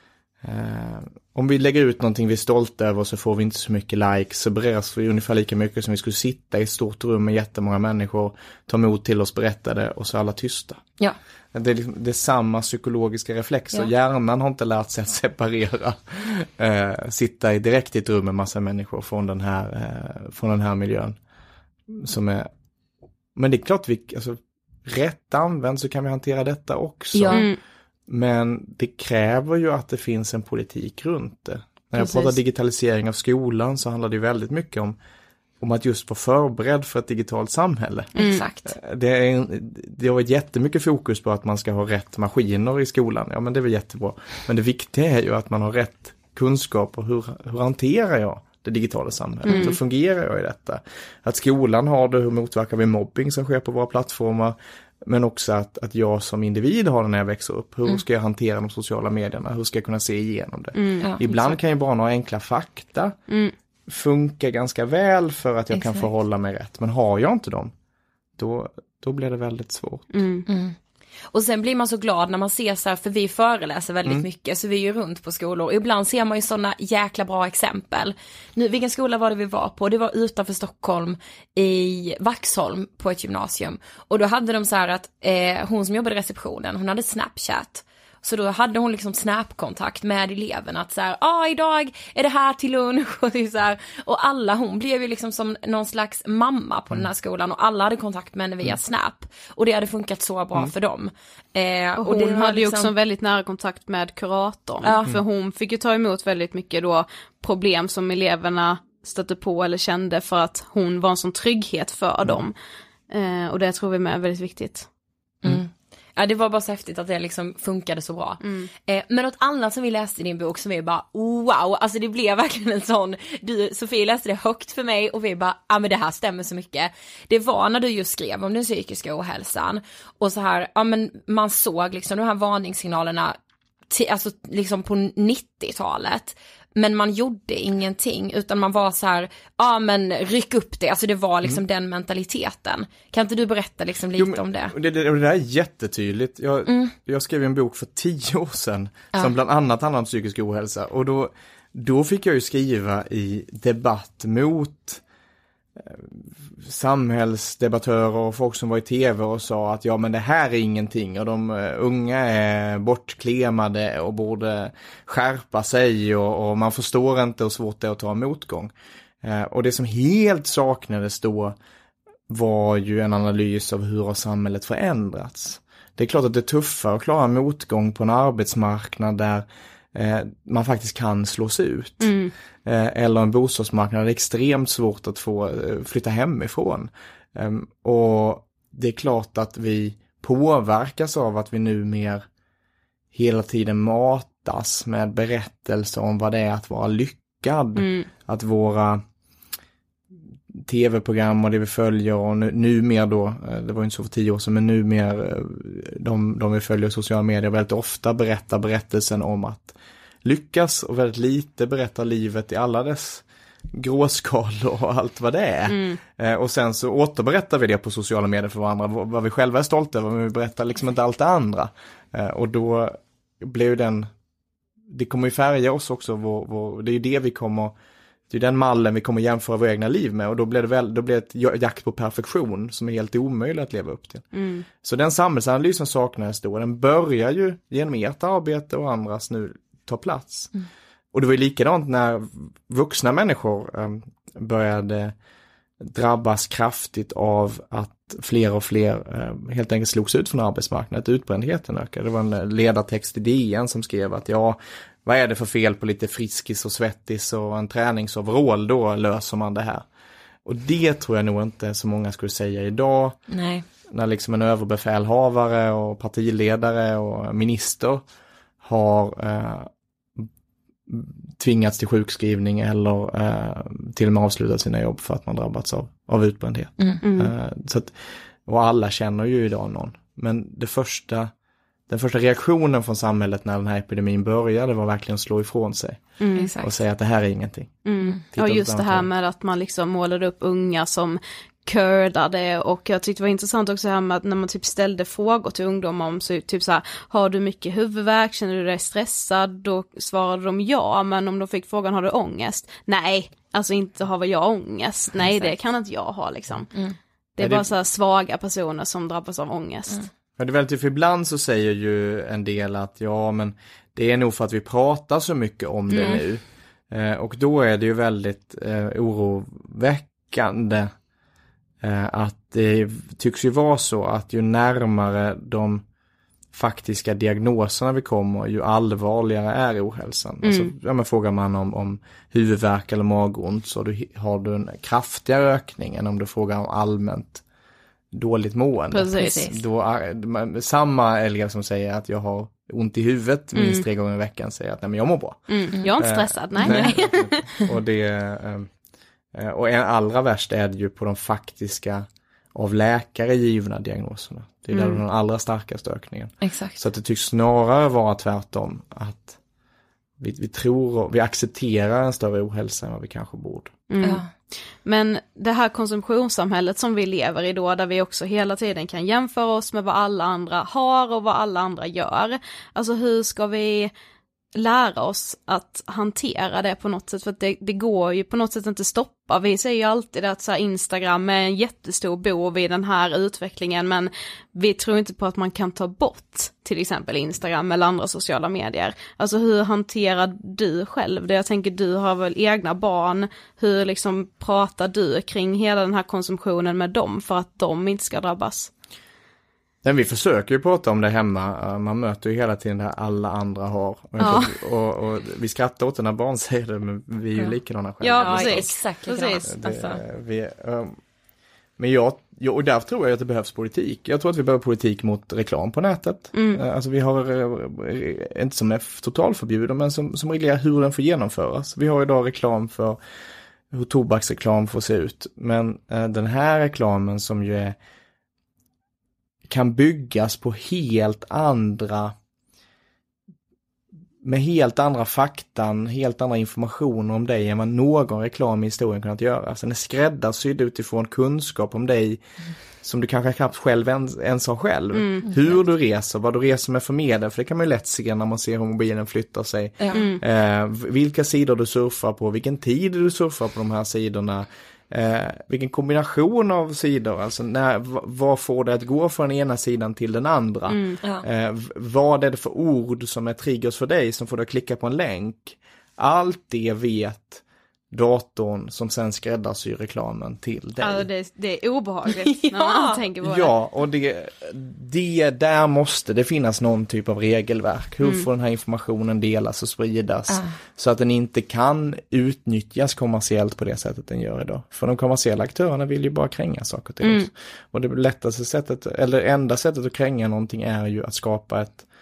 S6: om vi lägger ut någonting vi är stolta över så får vi inte så mycket likes, så berörs vi ungefär lika mycket som vi skulle sitta i ett stort rum med jättemånga människor, ta emot till oss, berätta det och så alla tysta. Ja. Det är samma psykologiska reflexer. Ja. Hjärnan har inte lärt sig att separera sitta direkt i ett rum med massa människor från den här miljön som är, men det är klart rätt använd så kan vi hantera detta också. Ja. Men det kräver ju att det finns en politik runt det. När jag pratar digitalisering av skolan så handlar det ju väldigt mycket om att just vara förberedd för ett digitalt samhälle.
S5: Exakt.
S6: Det har varit jättemycket fokus på att man ska ha rätt maskiner i skolan. Ja, men det är väl jättebra. Men det viktiga är ju att man har rätt kunskap och hur hanterar jag det digitala samhället? Hur fungerar jag i detta? Att skolan har det, hur motverkar vi mobbing som sker på våra plattformar? Men också att jag som individ har det när jag växer upp. Hur ska jag hantera de sociala medierna? Hur ska jag kunna se igenom det? Ibland kan ju bara några enkla fakta funka ganska väl för att jag kan förhålla mig rätt. Men har jag inte dem, då blir det väldigt svårt.
S5: Och sen blir man så glad när man ser så här, för vi föreläser väldigt mycket, så vi är ju runt på skolor. Och ibland ser man ju sådana jäkla bra exempel. Nu, vilken skola var det vi var på? Det var utanför Stockholm i Vaxholm på ett gymnasium. Och då hade de så här att hon som jobbade i receptionen, hon hade Snapchat. Så då hade hon liksom snapkontakt med eleverna att så här, idag är det här till lunch och så här. Och alla, hon blev ju liksom som någon slags mamma på den här skolan och alla hade kontakt med henne via Snap. Och det hade funkat så bra för dem.
S4: Och hon hade ju också en väldigt nära kontakt med kuratorn. För hon fick ju ta emot väldigt mycket då problem som eleverna stötte på eller kände för att hon var en sån trygghet för dem. Och det tror vi med är väldigt viktigt.
S5: Ja, det var bara så häftigt att det liksom funkade så bra. Men något annat som vi läste i din bok som vi bara, wow, alltså det blev verkligen en sån, Sofie läste det högt för mig och vi bara, men det här stämmer så mycket. Det var när du just skrev om den psykiska ohälsan och så här, men man såg liksom de här varningssignalerna alltså liksom på 90-talet. Men man gjorde ingenting utan man var så här, men ryck upp det. Alltså det var liksom den mentaliteten. Kan inte du berätta liksom lite om det?
S6: Det där är jättetydligt. Jag skrev en bok för 10 år sedan som bland annat handlar om psykisk ohälsa. Och då fick jag ju skriva i debatt mot samhällsdebattörer och folk som var i tv och sa att men det här är ingenting och de unga är bortklemade och borde skärpa sig och man förstår inte hur svårt det är att ta motgång. Och det som helt saknades då var ju en analys av hur har samhället förändrats. Det är klart att det är tuffare att klara motgång på en arbetsmarknad där man faktiskt kan slås ut. Eller en bostadsmarknad där det är extremt svårt att få flytta hemifrån. Och det är klart att vi påverkas av att vi nu mer hela tiden matas med berättelser om vad det är att vara lyckad. Att våra tv-program och det vi följer och nu mer då, det var inte så för 10 år sedan, men nu mer de vi följer i sociala medier väldigt ofta berättar berättelsen om att lyckas och väldigt lite berättar livet i alla dess gråskalor och allt vad det är. Och sen så återberättar vi det på sociala medier för varandra, vad vi själva är stolta över, men vi berättar liksom inte allt det andra. Och då blir det kommer ju färga oss också, det är ju det vi kommer, det är den mallen vi kommer jämföra våra egna liv med och då blir det ett jakt på perfektion som är helt omöjligt att leva upp till. Så den samhällsanalysen saknas då, den börjar ju genom ert arbete och andras nu ta plats. Och det var ju likadant när vuxna människor började drabbas kraftigt av att fler och fler helt enkelt slogs ut från arbetsmarknaden, utbrändheten ökade. Det var en ledartext i DN som skrev att vad är det för fel på lite friskis och svettis och en träningsoverall, då löser man det här. Och det tror jag nog inte så många skulle säga idag.
S5: Nej.
S6: När liksom en överbefälhavare och partiledare och minister har tvingats till sjukskrivning eller till och med avslutat sina jobb för att man drabbats av utbrändhet. Så att, och alla känner ju idag någon. Men den första reaktionen från samhället när den här epidemin började var verkligen att slå ifrån sig. Och säga att det här är ingenting.
S4: Och just det här med att man liksom målade upp unga som kördade, och jag tyckte det var intressant också här med att när man typ ställde frågor till ungdomar om så typ så här, har du mycket huvudvärk, känner du dig stressad? Då svarade de ja, men om de fick frågan, har du ångest? Nej, alltså inte har jag ångest. Nej, det kan inte jag ha liksom. Det är bara så här svaga personer som drabbas av ångest.
S6: Ja, det är väldigt, för ibland så säger ju en del att men det är nog för att vi pratar så mycket om det nu. Och då är det ju väldigt oroväckande att det tycks ju vara så att ju närmare de faktiska diagnoserna vi kommer, ju allvarligare är ohälsan. Alltså, men frågar man om huvudvärk eller magont så har du en kraftigare ökning än om du frågar om allmänt dåligt mående.
S4: Precis.
S6: Då samma elev som säger att jag har ont i huvudet minst 3 gånger i veckan säger att nej, men jag mår bra.
S4: Jag är inte stressad, nej.
S6: Och allra värst är det ju på de faktiska av läkare givna diagnoserna. Det är där den allra starkaste ökningen.
S5: Exakt.
S6: Så att det tycks snarare vara tvärtom, att vi tror och vi accepterar en större ohälsa än vad vi kanske borde.
S5: Ja.
S4: Men det här konsumtionssamhället som vi lever i då, där vi också hela tiden kan jämföra oss med vad alla andra har och vad alla andra gör. Alltså hur ska vi lära oss att hantera det på något sätt, för att det går ju på något sätt inte stoppa. Vi säger ju alltid att så här, Instagram är en jättestor bov i den här utvecklingen, men vi tror inte på att man kan ta bort till exempel Instagram eller andra sociala medier. Alltså hur hanterar du själv det? Jag tänker, du har väl egna barn, hur liksom pratar du kring hela den här konsumtionen med dem för att de inte ska drabbas?
S6: Men vi försöker ju prata om det hemma. Man möter ju hela tiden det här alla andra har. Och vi skrattar åt när barn säger det, men vi är ju likadana själva.
S4: Ja, precis.
S5: Exakt.
S4: Precis.
S6: Men och därför tror jag att det behövs politik. Jag tror att vi behöver politik mot reklam på nätet. Alltså vi har, inte som är totalförbjuden, men som reglerar hur den får genomföras. Vi har idag reklam för hur tobaksreklam får se ut. Men den här reklamen som ju kan byggas på med helt andra faktan, helt andra informationer om dig än vad någon reklam i historien kunnat göra. Så den är skräddarsydd utifrån kunskap om dig som du kanske knappt själv ens har själv. Hur du reser, vad du reser med för medel, för det kan man ju lätt se när man ser hur mobilen flyttar sig. Vilka sidor du surfar på, vilken tid du surfar på de här sidorna. Vilken kombination av sidor, alltså vad får det att gå från den ena sidan till den andra, vad är det för ord som är triggers för dig som får dig att klicka på en länk. Allt det vet datorn som sen skräddarsyr reklamen till dig.
S4: Alltså det är obehagligt när man tänker på det.
S6: Ja, och där måste det finnas någon typ av regelverk. Hur får den här informationen delas och spridas så att den inte kan utnyttjas kommersiellt på det sättet den gör idag. För de kommersiella aktörerna vill ju bara kränga saker till oss. Och det lättaste sättet, eller enda sättet att kränga någonting är ju att skapa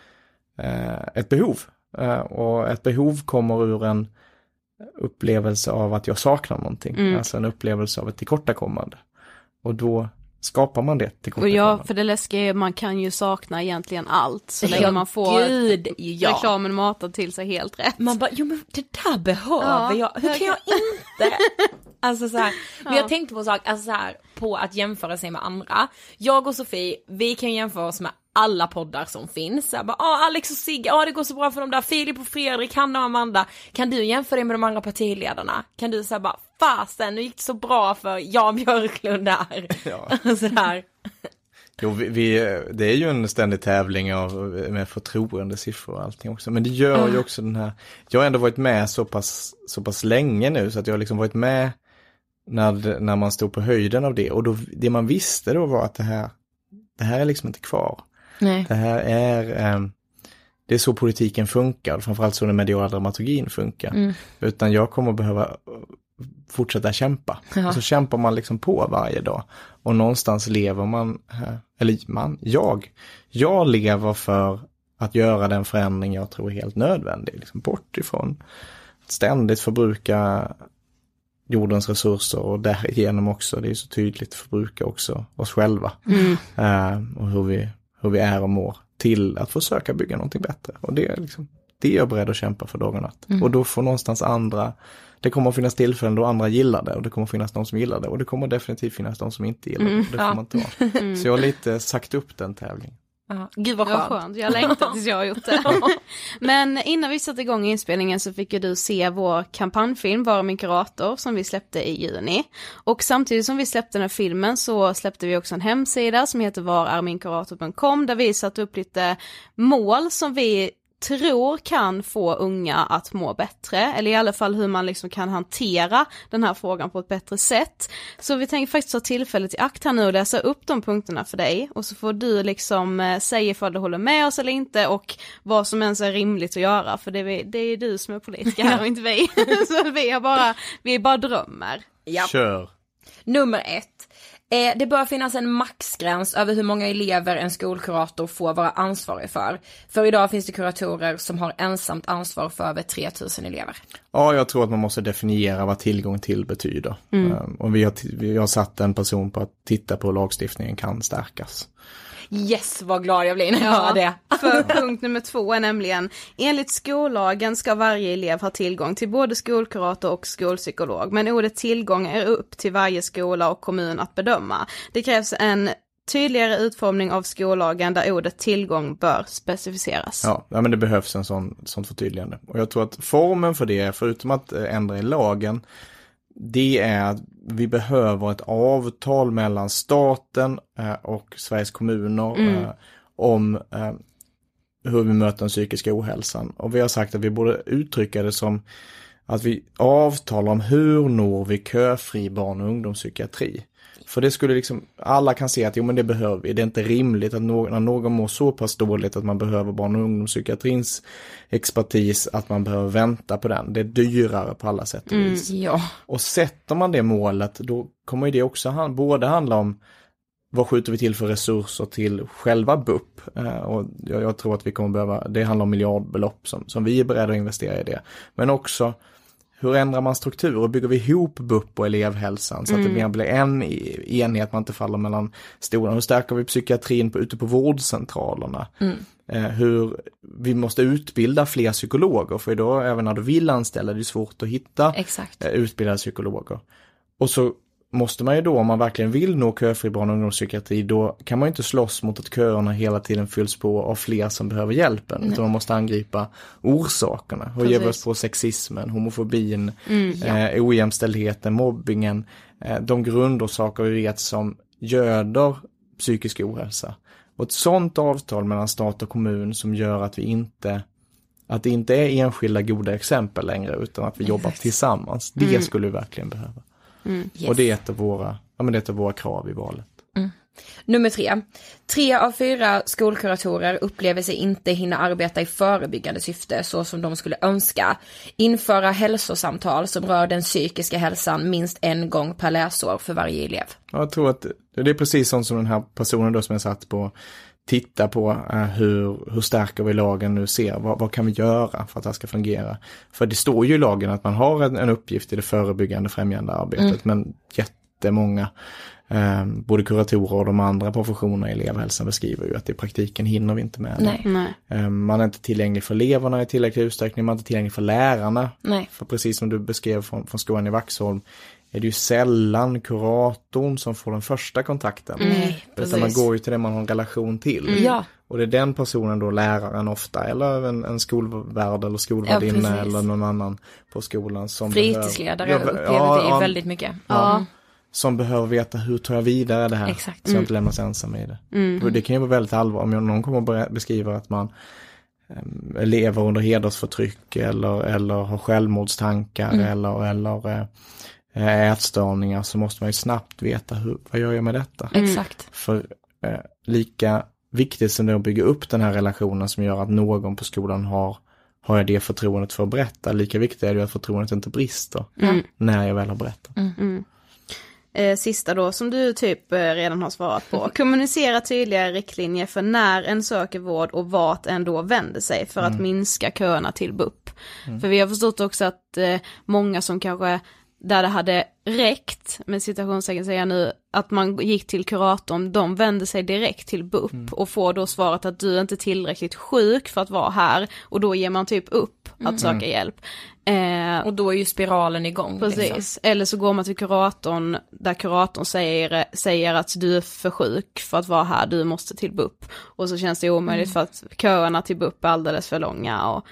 S6: ett behov. Och ett behov kommer ur en upplevelse av att jag saknar någonting. Alltså en upplevelse av ett tillkortakommande. Och då skapar man det tillkortakommande.
S4: Och för det läskiga är man kan ju sakna egentligen allt. Så länge man får reklamen matad till sig helt rätt.
S5: Man bara, men det där behöver jag. Hur kan jag inte? Alltså så här, men jag tänkte på en sak, alltså så här, på att jämföra sig med andra. Jag och Sofie, vi kan jämföra oss med alla poddar som finns. Jag bara, Alex och Sigge, det går så bra för dem där. Filip och Fredrik, Hanna och Amanda. Kan du jämföra det med de andra partiledarna? Kan du säga bara, fasen, nu gick det så bra för Jan Björklund där. Ja. Sådär.
S6: Jo, det är ju en ständig tävling med förtroendesiffror och allting också. Men det gör ju också den här... Jag har ändå varit med så pass länge nu så att jag har liksom varit med när man stod på höjden av det. Och då, det man visste då var att det här är liksom inte kvar. Nej. Det här det är så politiken funkar. Framförallt så den mediala dramaturgin funkar. Utan jag kommer behöva fortsätta kämpa. Och så kämpar man liksom på varje dag. Och någonstans lever man, jag lever för att göra den förändring jag tror är helt nödvändig. Liksom bort ifrån att ständigt förbruka jordens resurser och därigenom också, det är så tydligt, förbruka också oss själva. Och hur vi är och mår till att försöka bygga någonting bättre. Och det är jag beredd att kämpa för dag och natt. Och då får någonstans det kommer att finnas tillfällen då andra gillar det och det kommer att finnas de som gillar det och det kommer definitivt finnas de som inte gillar det. Det får man ta. Så jag har lite sagt upp den tävlingen.
S5: Gud vad skönt.
S4: Jag längtar tills jag har gjort det. Men innan vi satte igång inspelningen så fick ju du se vår kampanjfilm Vara min kurator som vi släppte i juni. Och samtidigt som vi släppte den här filmen så släppte vi också en hemsida som heter vararminkurator.com där vi satte upp lite mål som vi tror kan få unga att må bättre, eller i alla fall hur man liksom kan hantera den här frågan på ett bättre sätt. Så vi tänker faktiskt ta tillfället i akt här nu och läsa upp de punkterna för dig och så får du liksom säga ifall du håller med oss eller inte och vad som ens är rimligt att göra, för det är du som är politiker här och inte vi. Så vi bara drömmer.
S5: Ja.
S6: Kör.
S5: Nummer 1. Det bör finnas en maxgräns över hur många elever en skolkurator får vara ansvarig för. För idag finns det kuratorer som har ensamt ansvar för över 3000 elever.
S6: Ja, jag tror att man måste definiera vad tillgång till betyder. Och vi har satt en person på att titta på hur lagstiftningen kan stärkas.
S5: Yes, vad glad jag blir när jag hör det.
S4: För punkt nummer 2 är nämligen, enligt skollagen ska varje elev ha tillgång till både skolkurator och skolpsykolog. Men ordet tillgång är upp till varje skola och kommun att bedöma. Det krävs en tydligare utformning av skollagen där ordet tillgång bör specificeras.
S6: Ja, men det behövs en sån förtydligande. Och jag tror att formen för det, förutom att ändra i lagen, det är att vi behöver ett avtal mellan staten och Sveriges kommuner om hur vi möter den psykiska ohälsan. Och vi har sagt att vi borde uttrycka det som att vi avtalar om hur når vi köfri barn- och ungdomspsykiatri. För det skulle liksom, alla kan se att men det behöver vi. Det är inte rimligt att när någon mår så pass dåligt att man behöver barn- och ungdomspsykiatrins expertis, att man behöver vänta på den. Det är dyrare på alla sätt och vis.
S5: Ja.
S6: Och sätter man det målet, då kommer ju det också både handla om vad skjuter vi till för resurser till själva BUP. Och jag tror att vi kommer behöva, det handlar om miljardbelopp som vi är beredda att investera i det. Men också, hur ändrar man struktur och bygger vi ihop BUP och elevhälsan så att det blir en enhet, man inte faller mellan stolarna. Hur stärker vi psykiatrin ute på vårdcentralerna? Hur vi måste utbilda fler psykologer, för idag även när du vill anställa det är svårt att hitta utbildade psykologer. Och så måste man ju då, om man verkligen vill nå köfri barn- och ungdomspsykiatri, då kan man ju inte slåss mot att köerna hela tiden fylls på av fler som behöver hjälpen. Utan man måste angripa orsakerna. Och ge oss på sexismen, homofobin, ojämställdheten, mobbingen. De grundorsaker vi vet som göder psykisk ohälsa. Och ett sånt avtal mellan stat och kommun som gör att det inte är enskilda goda exempel längre, utan att vi jobbar tillsammans. Det skulle vi verkligen behöva.
S5: Yes.
S6: Och det är ett av våra krav i valet.
S5: Nummer 3. 3 av 4 skolkuratorer upplever sig inte hinna arbeta i förebyggande syfte så som de skulle önska. Införa hälsosamtal som rör den psykiska hälsan minst en gång per läsår för varje elev.
S6: Jag tror att det är precis som den här personen då som jag satt på. Titta på hur stärker vi lagen nu, ser vad kan vi göra för att det ska fungera. För det står ju i lagen att man har en uppgift i det förebyggande främjande arbetet, men jättemånga både kuratorer och de andra professionerna i elevhälsan beskriver ju att i praktiken hinner vi inte med det. Man är inte tillgänglig för eleverna i tillräcklig utsträckning, man är inte tillgänglig för lärarna. För precis som du beskrev från skolan i Vaxholm är det ju sällan kuratorn som får den första kontakten. Utan man går ju till det man har en relation till. Och det är den personen då, läraren ofta, eller en skolvärd eller skolvärdinna eller någon annan på skolan som
S5: fritidsledare upplever vi väldigt mycket.
S6: Som behöver veta hur tar jag vidare det här så jag inte lämnas ensam i det. Och det kan ju vara väldigt allvarligt om någon kommer att beskriva att man lever under hedersförtryck eller har självmordstankar eller ätstörningar, så måste man ju snabbt veta vad gör jag med detta. För lika viktigt som det är att bygga upp den här relationen som gör att någon på skolan har jag det förtroendet för att berätta, lika viktigt är det att förtroendet inte brister när jag väl har berättat.
S4: Sista då, som du typ redan har svarat på. Kommunicera tydligare riktlinjer för när en söker vård och vart en då vänder sig för att minska köerna till BUP. För vi har förstått också att många som kanske, där det hade räckt, med citationstecken säger jag nu, att man gick till kuratorn, de vände sig direkt till BUP och får då svaret att du är inte tillräckligt sjuk för att vara här, och då ger man typ upp att söka hjälp.
S5: Och då är ju spiralen igång.
S4: Precis, liksom. Eller så går man till kuratorn där kuratorn säger att du är för sjuk för att vara här, du måste till BUP. Och så känns det omöjligt för att köerna till BUP är alldeles för långa. Och,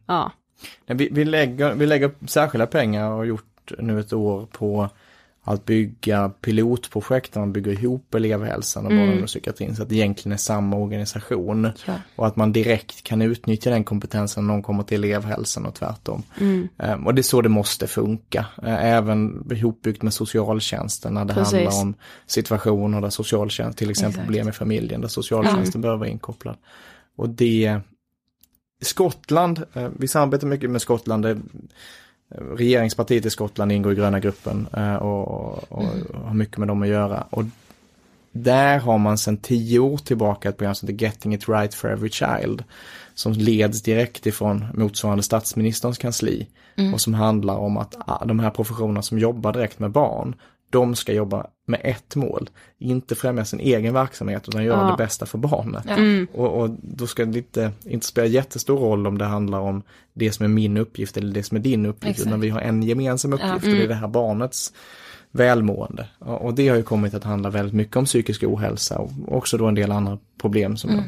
S6: Vi lägger särskilda pengar och gjort nu ett år på att bygga pilotprojekt där man bygger ihop elevhälsan och barn- och psykiatrin så att det egentligen är samma organisation och att man direkt kan utnyttja den kompetensen när någon kommer till elevhälsan och tvärtom. Och det är så det måste funka. Även ihopbyggt med socialtjänsten när det handlar om situationer där socialtjänst, till exempel problem i familjen, där socialtjänsten behöver vara inkopplad. Och det Skottland, vi samarbetar mycket med Skottland. Regeringspartiet i Skottland ingår i gröna gruppen och har mycket med dem att göra. Och där har man sedan 10 år tillbaka ett program som heter Getting It Right for Every Child, som leds direkt ifrån motsvarande statsministerns kansli och som handlar om att de här professionerna som jobbar direkt med barn, de ska jobba med ett mål. Inte främja sin egen verksamhet utan göra det bästa för barnet. Och då ska det inte spela jättestor roll om det handlar om det som är min uppgift eller det som är din uppgift. Men vi har en gemensam uppgift och det är det här barnets välmående. Och det har ju kommit att handla väldigt mycket om psykisk ohälsa och också då en del andra problem som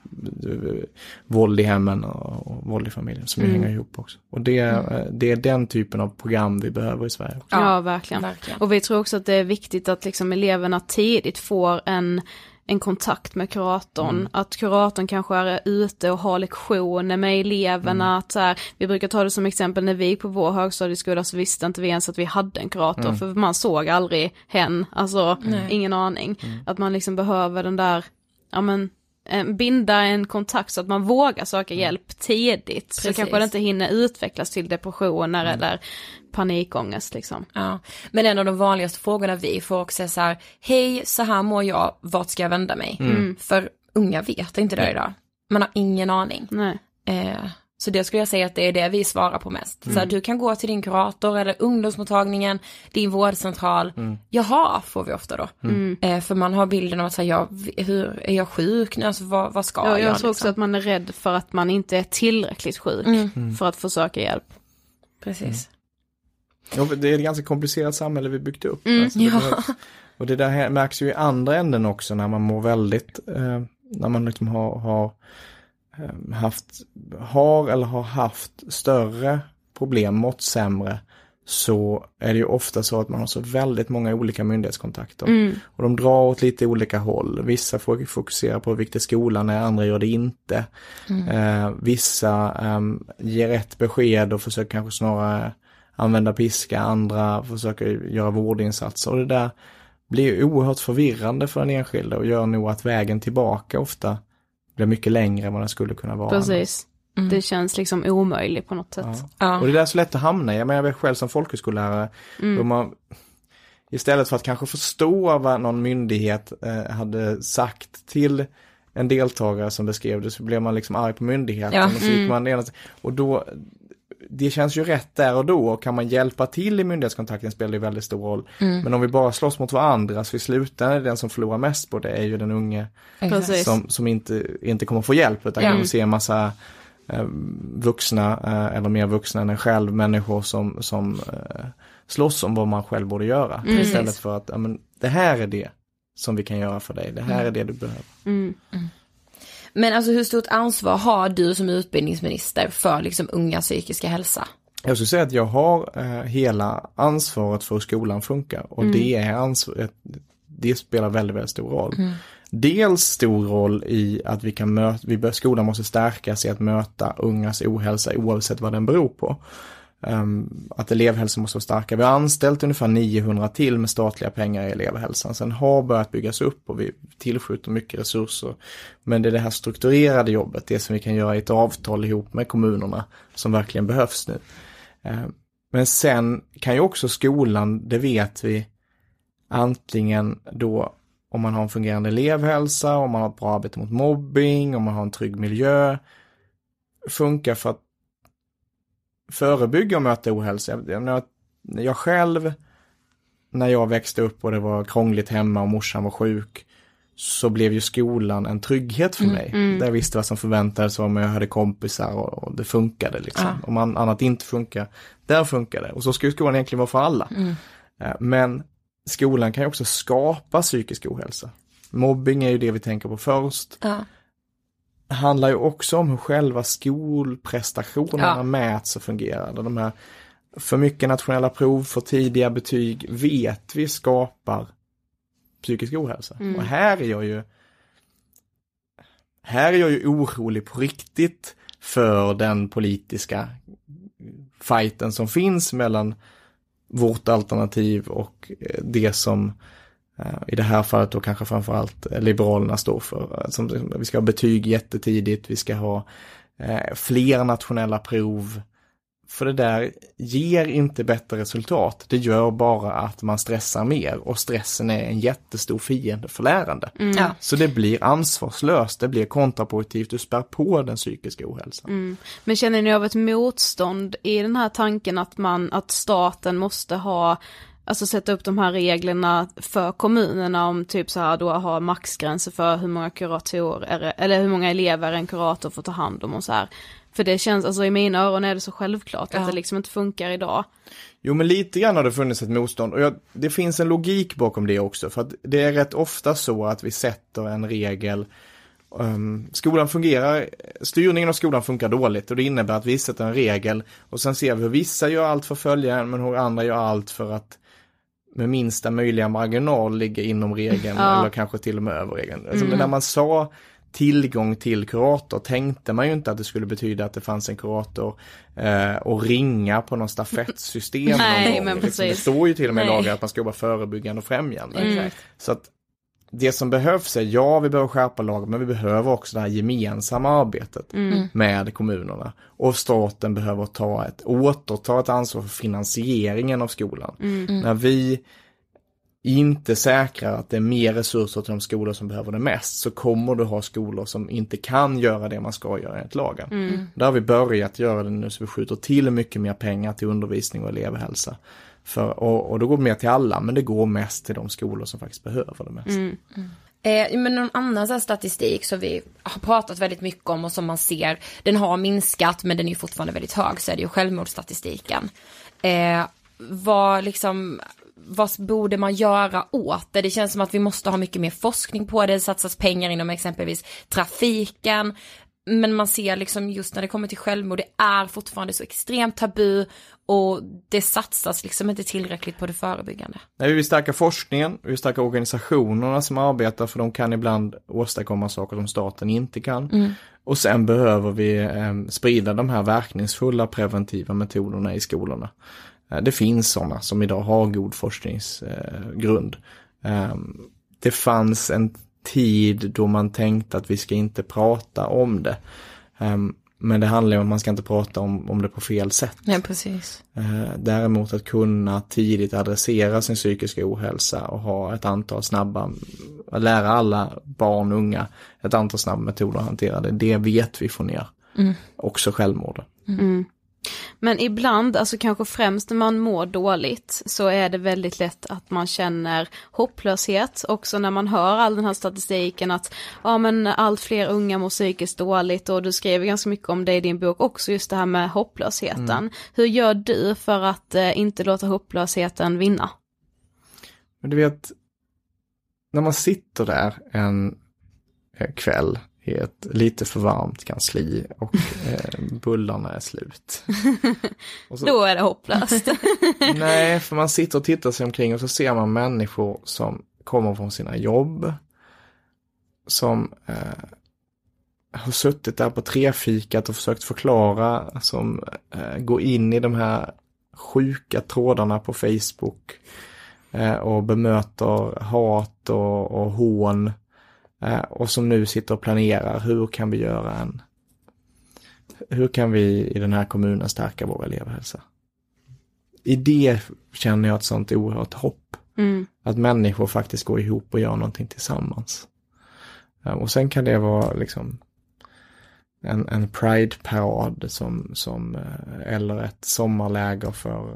S6: våld i hemmen och våld i familjen som ju hänger ihop också. Och det är den typen av program vi behöver i Sverige också.
S4: Ja, verkligen. Och vi tror också att det är viktigt att liksom eleverna tidigt får en kontakt med kuratorn, att kuratorn kanske är ute och har lektioner med eleverna, att så här, vi brukar ta det som exempel när vi gick på vår högstadieskola så visste inte vi ens att vi hade en kurator, för man såg aldrig hen, alltså ingen aning, att man liksom behöver den där, ja men binda en kontakt så att man vågar söka hjälp tidigt. Precis. Så kanske det inte hinner utvecklas till depressioner eller panikångest liksom.
S5: Ja. Men en av de vanligaste frågorna vi får också är så här: hej, så här mår jag, vart ska jag vända mig? För unga vet inte det idag. Man har ingen aning.
S4: Nej.
S5: Så det skulle jag säga att det är det vi svarar på mest. Så du kan gå till din kurator eller ungdomsmottagningen, din vårdcentral. Jaha, får vi ofta då. För man har bilden av att säga, hur är jag sjuk nu? Alltså, vad ska jag?
S4: Jag tror också att man är rädd för att man inte är tillräckligt sjuk för att försöka hjälp.
S5: Precis.
S6: Ja, det är ett ganska komplicerat samhälle vi byggt upp. Alltså, och det där märks ju i andra änden också när man mår väldigt, när man liksom har haft större problem, mått sämre, så är det ju ofta så att man har så väldigt många olika myndighetskontakter. Och de drar åt lite olika håll. Vissa får fokusera på hur viktig skolan är, andra gör det inte. Vissa ger rätt besked och försöker kanske snarare använda piska, andra försöker göra vårdinsatser. Och det där blir oerhört förvirrande för den enskilde och gör nog att vägen tillbaka ofta blir mycket längre än vad den skulle kunna vara.
S4: Precis. Det känns liksom omöjligt på något sätt.
S6: Ja. Och det där är så lätt att hamna i. Jag vet själv som folkhögskollärare. Istället för att kanske förstå vad någon myndighet hade sagt till en deltagare som beskrev det, så blev man liksom arg på myndigheten. Och så gick man och då, det känns ju rätt där och då. Och kan man hjälpa till i myndighetskontakten spelar det väldigt stor roll. Men om vi bara slåss mot varandra, så i slutändan är den som förlorar mest på det är ju den unge som inte kommer få hjälp, utan kan se en massa vuxna eller mer vuxna än en själv, människor som slåss om vad man själv borde göra. Istället för att det här är det som vi kan göra för dig. Det här är det du behöver.
S5: Men alltså, hur stort ansvar har du som utbildningsminister för liksom unga psykiska hälsa?
S6: Jag skulle säga att jag har hela ansvaret för hur skolan funkar. Och det spelar väldigt, väldigt stor roll. Dels stor roll i att skolan måste stärkas i att möta ungas ohälsa oavsett vad den beror på. Att elevhälsan måste vara starka. Vi har anställt ungefär 900 till med statliga pengar i elevhälsan. Sen har börjat byggas upp och vi tillskjuter mycket resurser. Men det är det här strukturerade jobbet, det som vi kan göra i ett avtal ihop med kommunerna, som verkligen behövs nu. Men sen kan ju också skolan, det vet vi, antingen då om man har en fungerande elevhälsa, om man har ett bra arbete mot mobbing, om man har en trygg miljö, funkar för att förebygga och möta ohälsa. Jag själv, när jag växte upp och det var krångligt hemma och morsan var sjuk, så blev ju skolan en trygghet för mig. Där jag visste vad som förväntades om jag hade kompisar och det funkade liksom. Om annat inte funkar, där funkar det. Och så ska ju skolan egentligen vara för alla. Men skolan kan ju också skapa psykisk ohälsa. Mobbing är ju det vi tänker på först. Det handlar ju också om hur själva skolprestationerna mäts och fungerar. De här för mycket nationella prov, för tidiga betyg, vet vi skapar psykisk ohälsa. Och här är jag ju orolig på riktigt för den politiska fighten som finns mellan vårt alternativ och det som i det här fallet då kanske framförallt Liberalerna står för. Vi ska ha betyg jättetidigt, vi ska ha fler nationella prov. För det där ger inte bättre resultat. Det gör bara att man stressar mer, och stressen är en jättestor fiende för lärande. Så det blir ansvarslöst, det blir kontraproduktivt, du spär på den psykiska ohälsan.
S4: Men känner ni av ett motstånd i den här tanken att staten måste sätta upp de här reglerna för kommunerna om typ så här då ha maxgränser för hur många kuratorer eller hur många elever en kurator får ta hand om och så här? För det känns, i mina öron är det så självklart att det liksom inte funkar idag.
S6: Jo, men lite grann har det funnits ett motstånd. Och det finns en logik bakom det också. För att det är rätt ofta så att vi sätter en regel. Styrningen av skolan funkar dåligt. Och det innebär att vi sätter en regel. Och sen ser vi hur vissa gör allt för att följa den, men hur andra gör allt för att med minsta möjliga marginal ligger inom regeln eller kanske till och med över regeln. Alltså, men när man sa tillgång till kurator tänkte man ju inte att det skulle betyda att det fanns en kurator och ringa på någon stafettsystem.
S4: Nej, men
S6: liksom, det står ju till och med i lagen att man ska jobba förebyggande och främjande. Så att det som behövs är, vi behöver skärpa lagen, men vi behöver också det här gemensamma arbetet med kommunerna. Och staten behöver återta ett ansvar för finansieringen av skolan. När vi inte säkrar att det är mer resurser till de skolor som behöver det mest, så kommer du ha skolor som inte kan göra det man ska göra enligt lagen. Där har vi börjat göra det nu, så vi skjuter till mycket mer pengar till undervisning och elevhälsa. Och då går det mer till alla, men det går mest till de skolor som faktiskt behöver det mest.
S5: Men någon annan så här statistik som vi har pratat väldigt mycket om och som man ser, den har minskat men den är ju fortfarande väldigt hög, så är det ju självmordsstatistiken. Vad borde man göra åt det? Det känns som att vi måste ha mycket mer forskning på det, satsas pengar inom exempelvis trafiken. Men man ser liksom just när det kommer till självmord, det är fortfarande så extremt tabu och det satsas liksom inte tillräckligt på det förebyggande.
S6: Nej, vi vill stärka forskningen, vi vill stärka organisationerna som arbetar, för de kan ibland åstadkomma saker som staten inte kan. Och sen behöver vi sprida de här verkningsfulla preventiva metoderna i skolorna. Det finns sådana som idag har god forskningsgrund. Det fanns en tid då man tänkte att vi ska inte prata om det. Men det handlar ju om att man ska inte prata om det på fel sätt.
S5: Ja, precis.
S6: Däremot att kunna tidigt adressera sin psykiska ohälsa och ha ett antal lära alla barn och unga ett antal snabba metoder att hantera det. Det vet vi får ner. Också självmord.
S4: Men ibland, alltså kanske främst när man mår dåligt, så är det väldigt lätt att man känner hopplöshet. Också när man hör all den här statistiken att men allt fler unga mår psykiskt dåligt, och du skriver ganska mycket om det i din bok också, just det här med hopplösheten. Hur gör du för att inte låta hopplösheten vinna?
S6: Men du vet, när man sitter där en kväll i ett lite för varmt kansli och bullarna är slut. Och så,
S4: då är det hopplöst.
S6: Nej, för man sitter och tittar sig omkring och så ser man människor som kommer från sina jobb, som har suttit där på trefikat och försökt förklara, som går in i de här sjuka trådarna på Facebook och bemöter hat och hån. Och som nu sitter och planerar, hur kan vi i den här kommunen stärka vår elevhälsa? I det känner jag ett sånt oerhört hopp. Att människor faktiskt går ihop och gör någonting tillsammans. Och sen kan det vara liksom en Pride-parad eller ett sommarläger för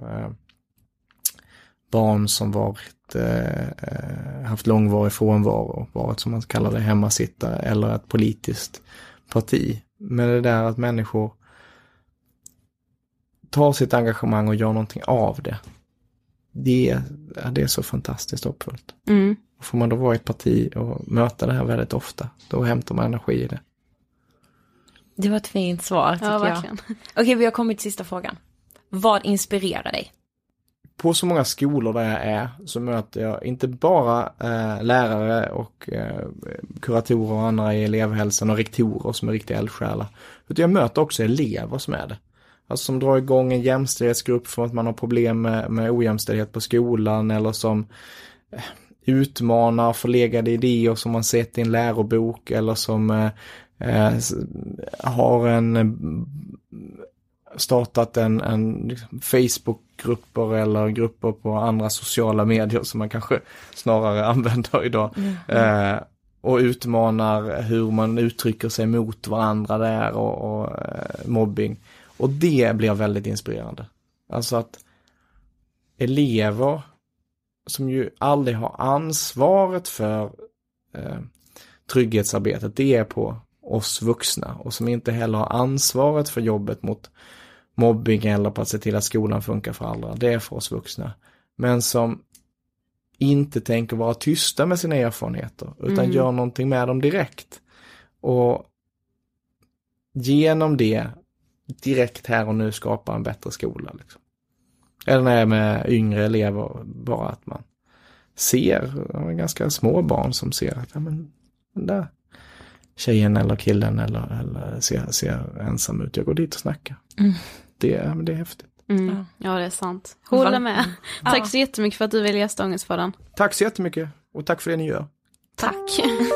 S6: barn som haft långvarig frånvaro, varit som man kallar det hemmasittare, eller ett politiskt parti. Men det där att människor tar sitt engagemang och gör någonting av det, det är så fantastiskt hoppfullt. Får man då vara i ett parti och möta det här väldigt ofta, då hämtar man energi i det.
S5: Det var ett fint svar, tycker jag. Verkligen. Okej, vi har kommit till sista frågan. Vad inspirerar dig?
S6: På så många skolor där jag är så möter jag inte bara lärare och kuratorer och andra i elevhälsan och rektorer som är riktiga eldsjälar. Utan jag möter också elever som är det. Alltså som drar igång en jämställdhetsgrupp för att man har problem med ojämställdhet på skolan, eller som utmanar förlegade idéer som man sett i en lärobok, eller som har startat en liksom Facebook-grupper eller grupper på andra sociala medier som man kanske snarare använder idag. Och utmanar hur man uttrycker sig mot varandra där och mobbing. Och det blir väldigt inspirerande. Alltså att elever som ju aldrig har ansvaret för trygghetsarbetet, det är på oss vuxna, och som inte heller har ansvaret för jobbet mot mobbing eller på att se till att skolan funkar för alla, det är för oss vuxna. Men som inte tänker vara tysta med sina erfarenheter, utan gör någonting med dem direkt. Och genom det direkt här och nu skapa en bättre skola. Liksom. Eller när jag är med yngre elever, bara att man ser, ganska små barn som ser att den där tjejen eller killen eller ser ensam ut. Jag går dit och snackar. Det är häftigt.
S4: Ja, det är sant. Håller med. Tack så jättemycket för att du ville gästa Ångestpodden.
S6: Tack så jättemycket. Och tack för det ni gör.
S4: Tack.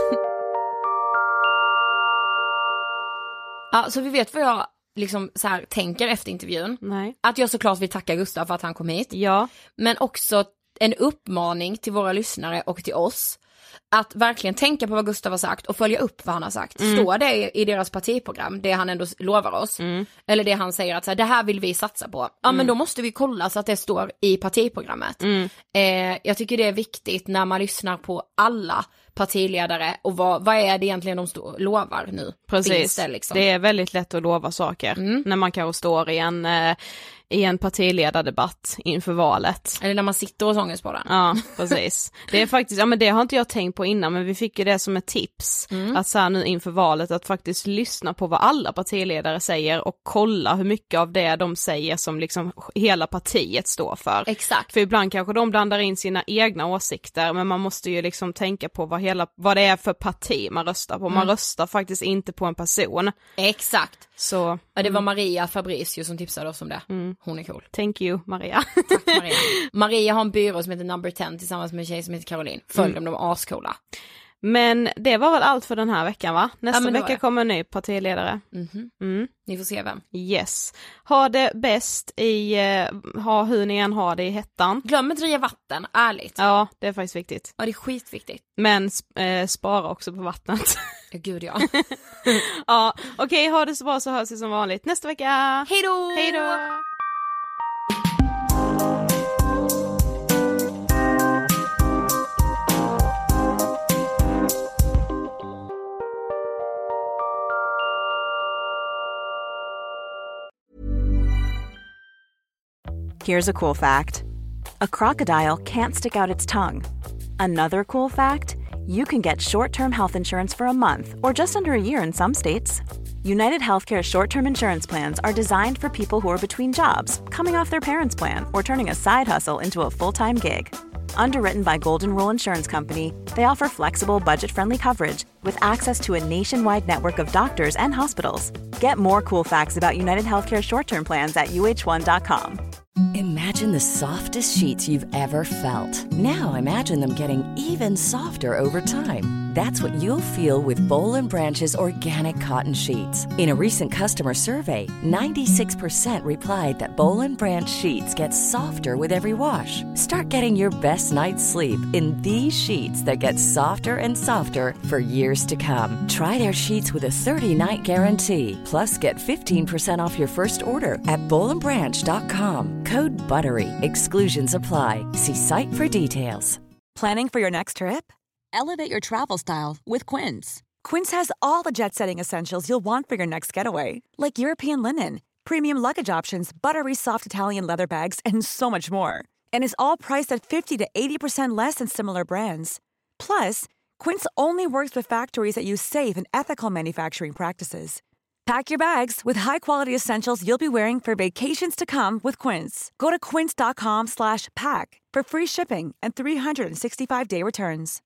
S5: Ja, så vi vet vad jag liksom så här tänker efter intervjun.
S4: Nej.
S5: Att jag såklart vill tacka Gustav för att han kom hit.
S4: Ja.
S5: Men också en uppmaning till våra lyssnare och till oss att verkligen tänka på vad Gustav har sagt och följa upp vad han har sagt. Står det i deras partiprogram, det han ändå lovar oss, eller det han säger att så här, det här vill vi satsa på, ja men då måste vi kolla så att det står i partiprogrammet. Jag tycker det är viktigt när man lyssnar på alla partiledare och vad är det egentligen de lovar nu?
S4: Precis,
S5: det, liksom?
S4: Det är väldigt lätt att lova saker när man kanske står i en partiledardebatt inför valet.
S5: Eller när man sitter hos Ångestpodden.
S4: Ja, precis. Det är faktiskt, ja men det har inte jag tänkt på innan, men vi fick ju det som ett tips att så här nu inför valet att faktiskt lyssna på vad alla partiledare säger och kolla hur mycket av det de säger som liksom hela partiet står för.
S5: Exakt.
S4: För ibland kanske de blandar in sina egna åsikter, men man måste ju liksom tänka på vad det är för parti man röstar på. Man röstar faktiskt inte på en person.
S5: Exakt.
S4: Så
S5: ja, det var Maria Fabricio som tipsade oss om det. Hon är cool.
S4: Thank you, Maria.
S5: Tack, Maria. Maria har en byrå som heter Number 10 tillsammans med en tjej som heter Caroline. Följ dem, de är ascoola.
S4: Men det var väl allt för den här veckan, va? Nästa vecka kommer en ny partiledare.
S5: Ni får se vem.
S4: Yes. Ha det bäst hur ni än har det i hettan.
S5: Glöm inte dricka vatten, ärligt.
S4: Ja, det är faktiskt viktigt.
S5: Ja, det är skitviktigt.
S4: Men spara också på vattnet.
S5: Ja, gud ja.
S4: Ja, okej, ha det så bra, så hörs vi som vanligt nästa vecka.
S5: Hej då!
S4: Hej då!
S2: Here's a cool fact. A crocodile can't stick out its tongue. Another cool fact, you can get short-term health insurance for a month or just under a year in some states. United Healthcare short-term insurance plans are designed for people who are between jobs, coming off their parents' plan, or turning a side hustle into a full-time gig. Underwritten by Golden Rule Insurance Company, they offer flexible, budget-friendly coverage with access to a nationwide network of doctors and hospitals. Get more cool facts about United Healthcare short-term plans at uh1.com.
S8: Imagine the softest sheets you've ever felt. Now imagine them getting even softer over time. That's what you'll feel with Boll & Branch's organic cotton sheets. In a recent customer survey, 96% replied that Boll & Branch sheets get softer with every wash. Start getting your best night's sleep in these sheets that get softer and softer for years to come. Try their sheets with a 30-night guarantee. Plus, get 15% off your first order at bollandbranch.com. Code BUTTERY. Exclusions apply. See site for details.
S9: Planning for your next trip?
S10: Elevate your travel style with Quince.
S9: Quince has all the jet-setting essentials you'll want for your next getaway, like European linen, premium luggage options, buttery soft Italian leather bags, and so much more. And is all priced at 50 to 80% less than similar brands. Plus, Quince only works with factories that use safe and ethical manufacturing practices. Pack your bags with high-quality essentials you'll be wearing for vacations to come with Quince. Go to quince.com/pack for free shipping and 365-day returns.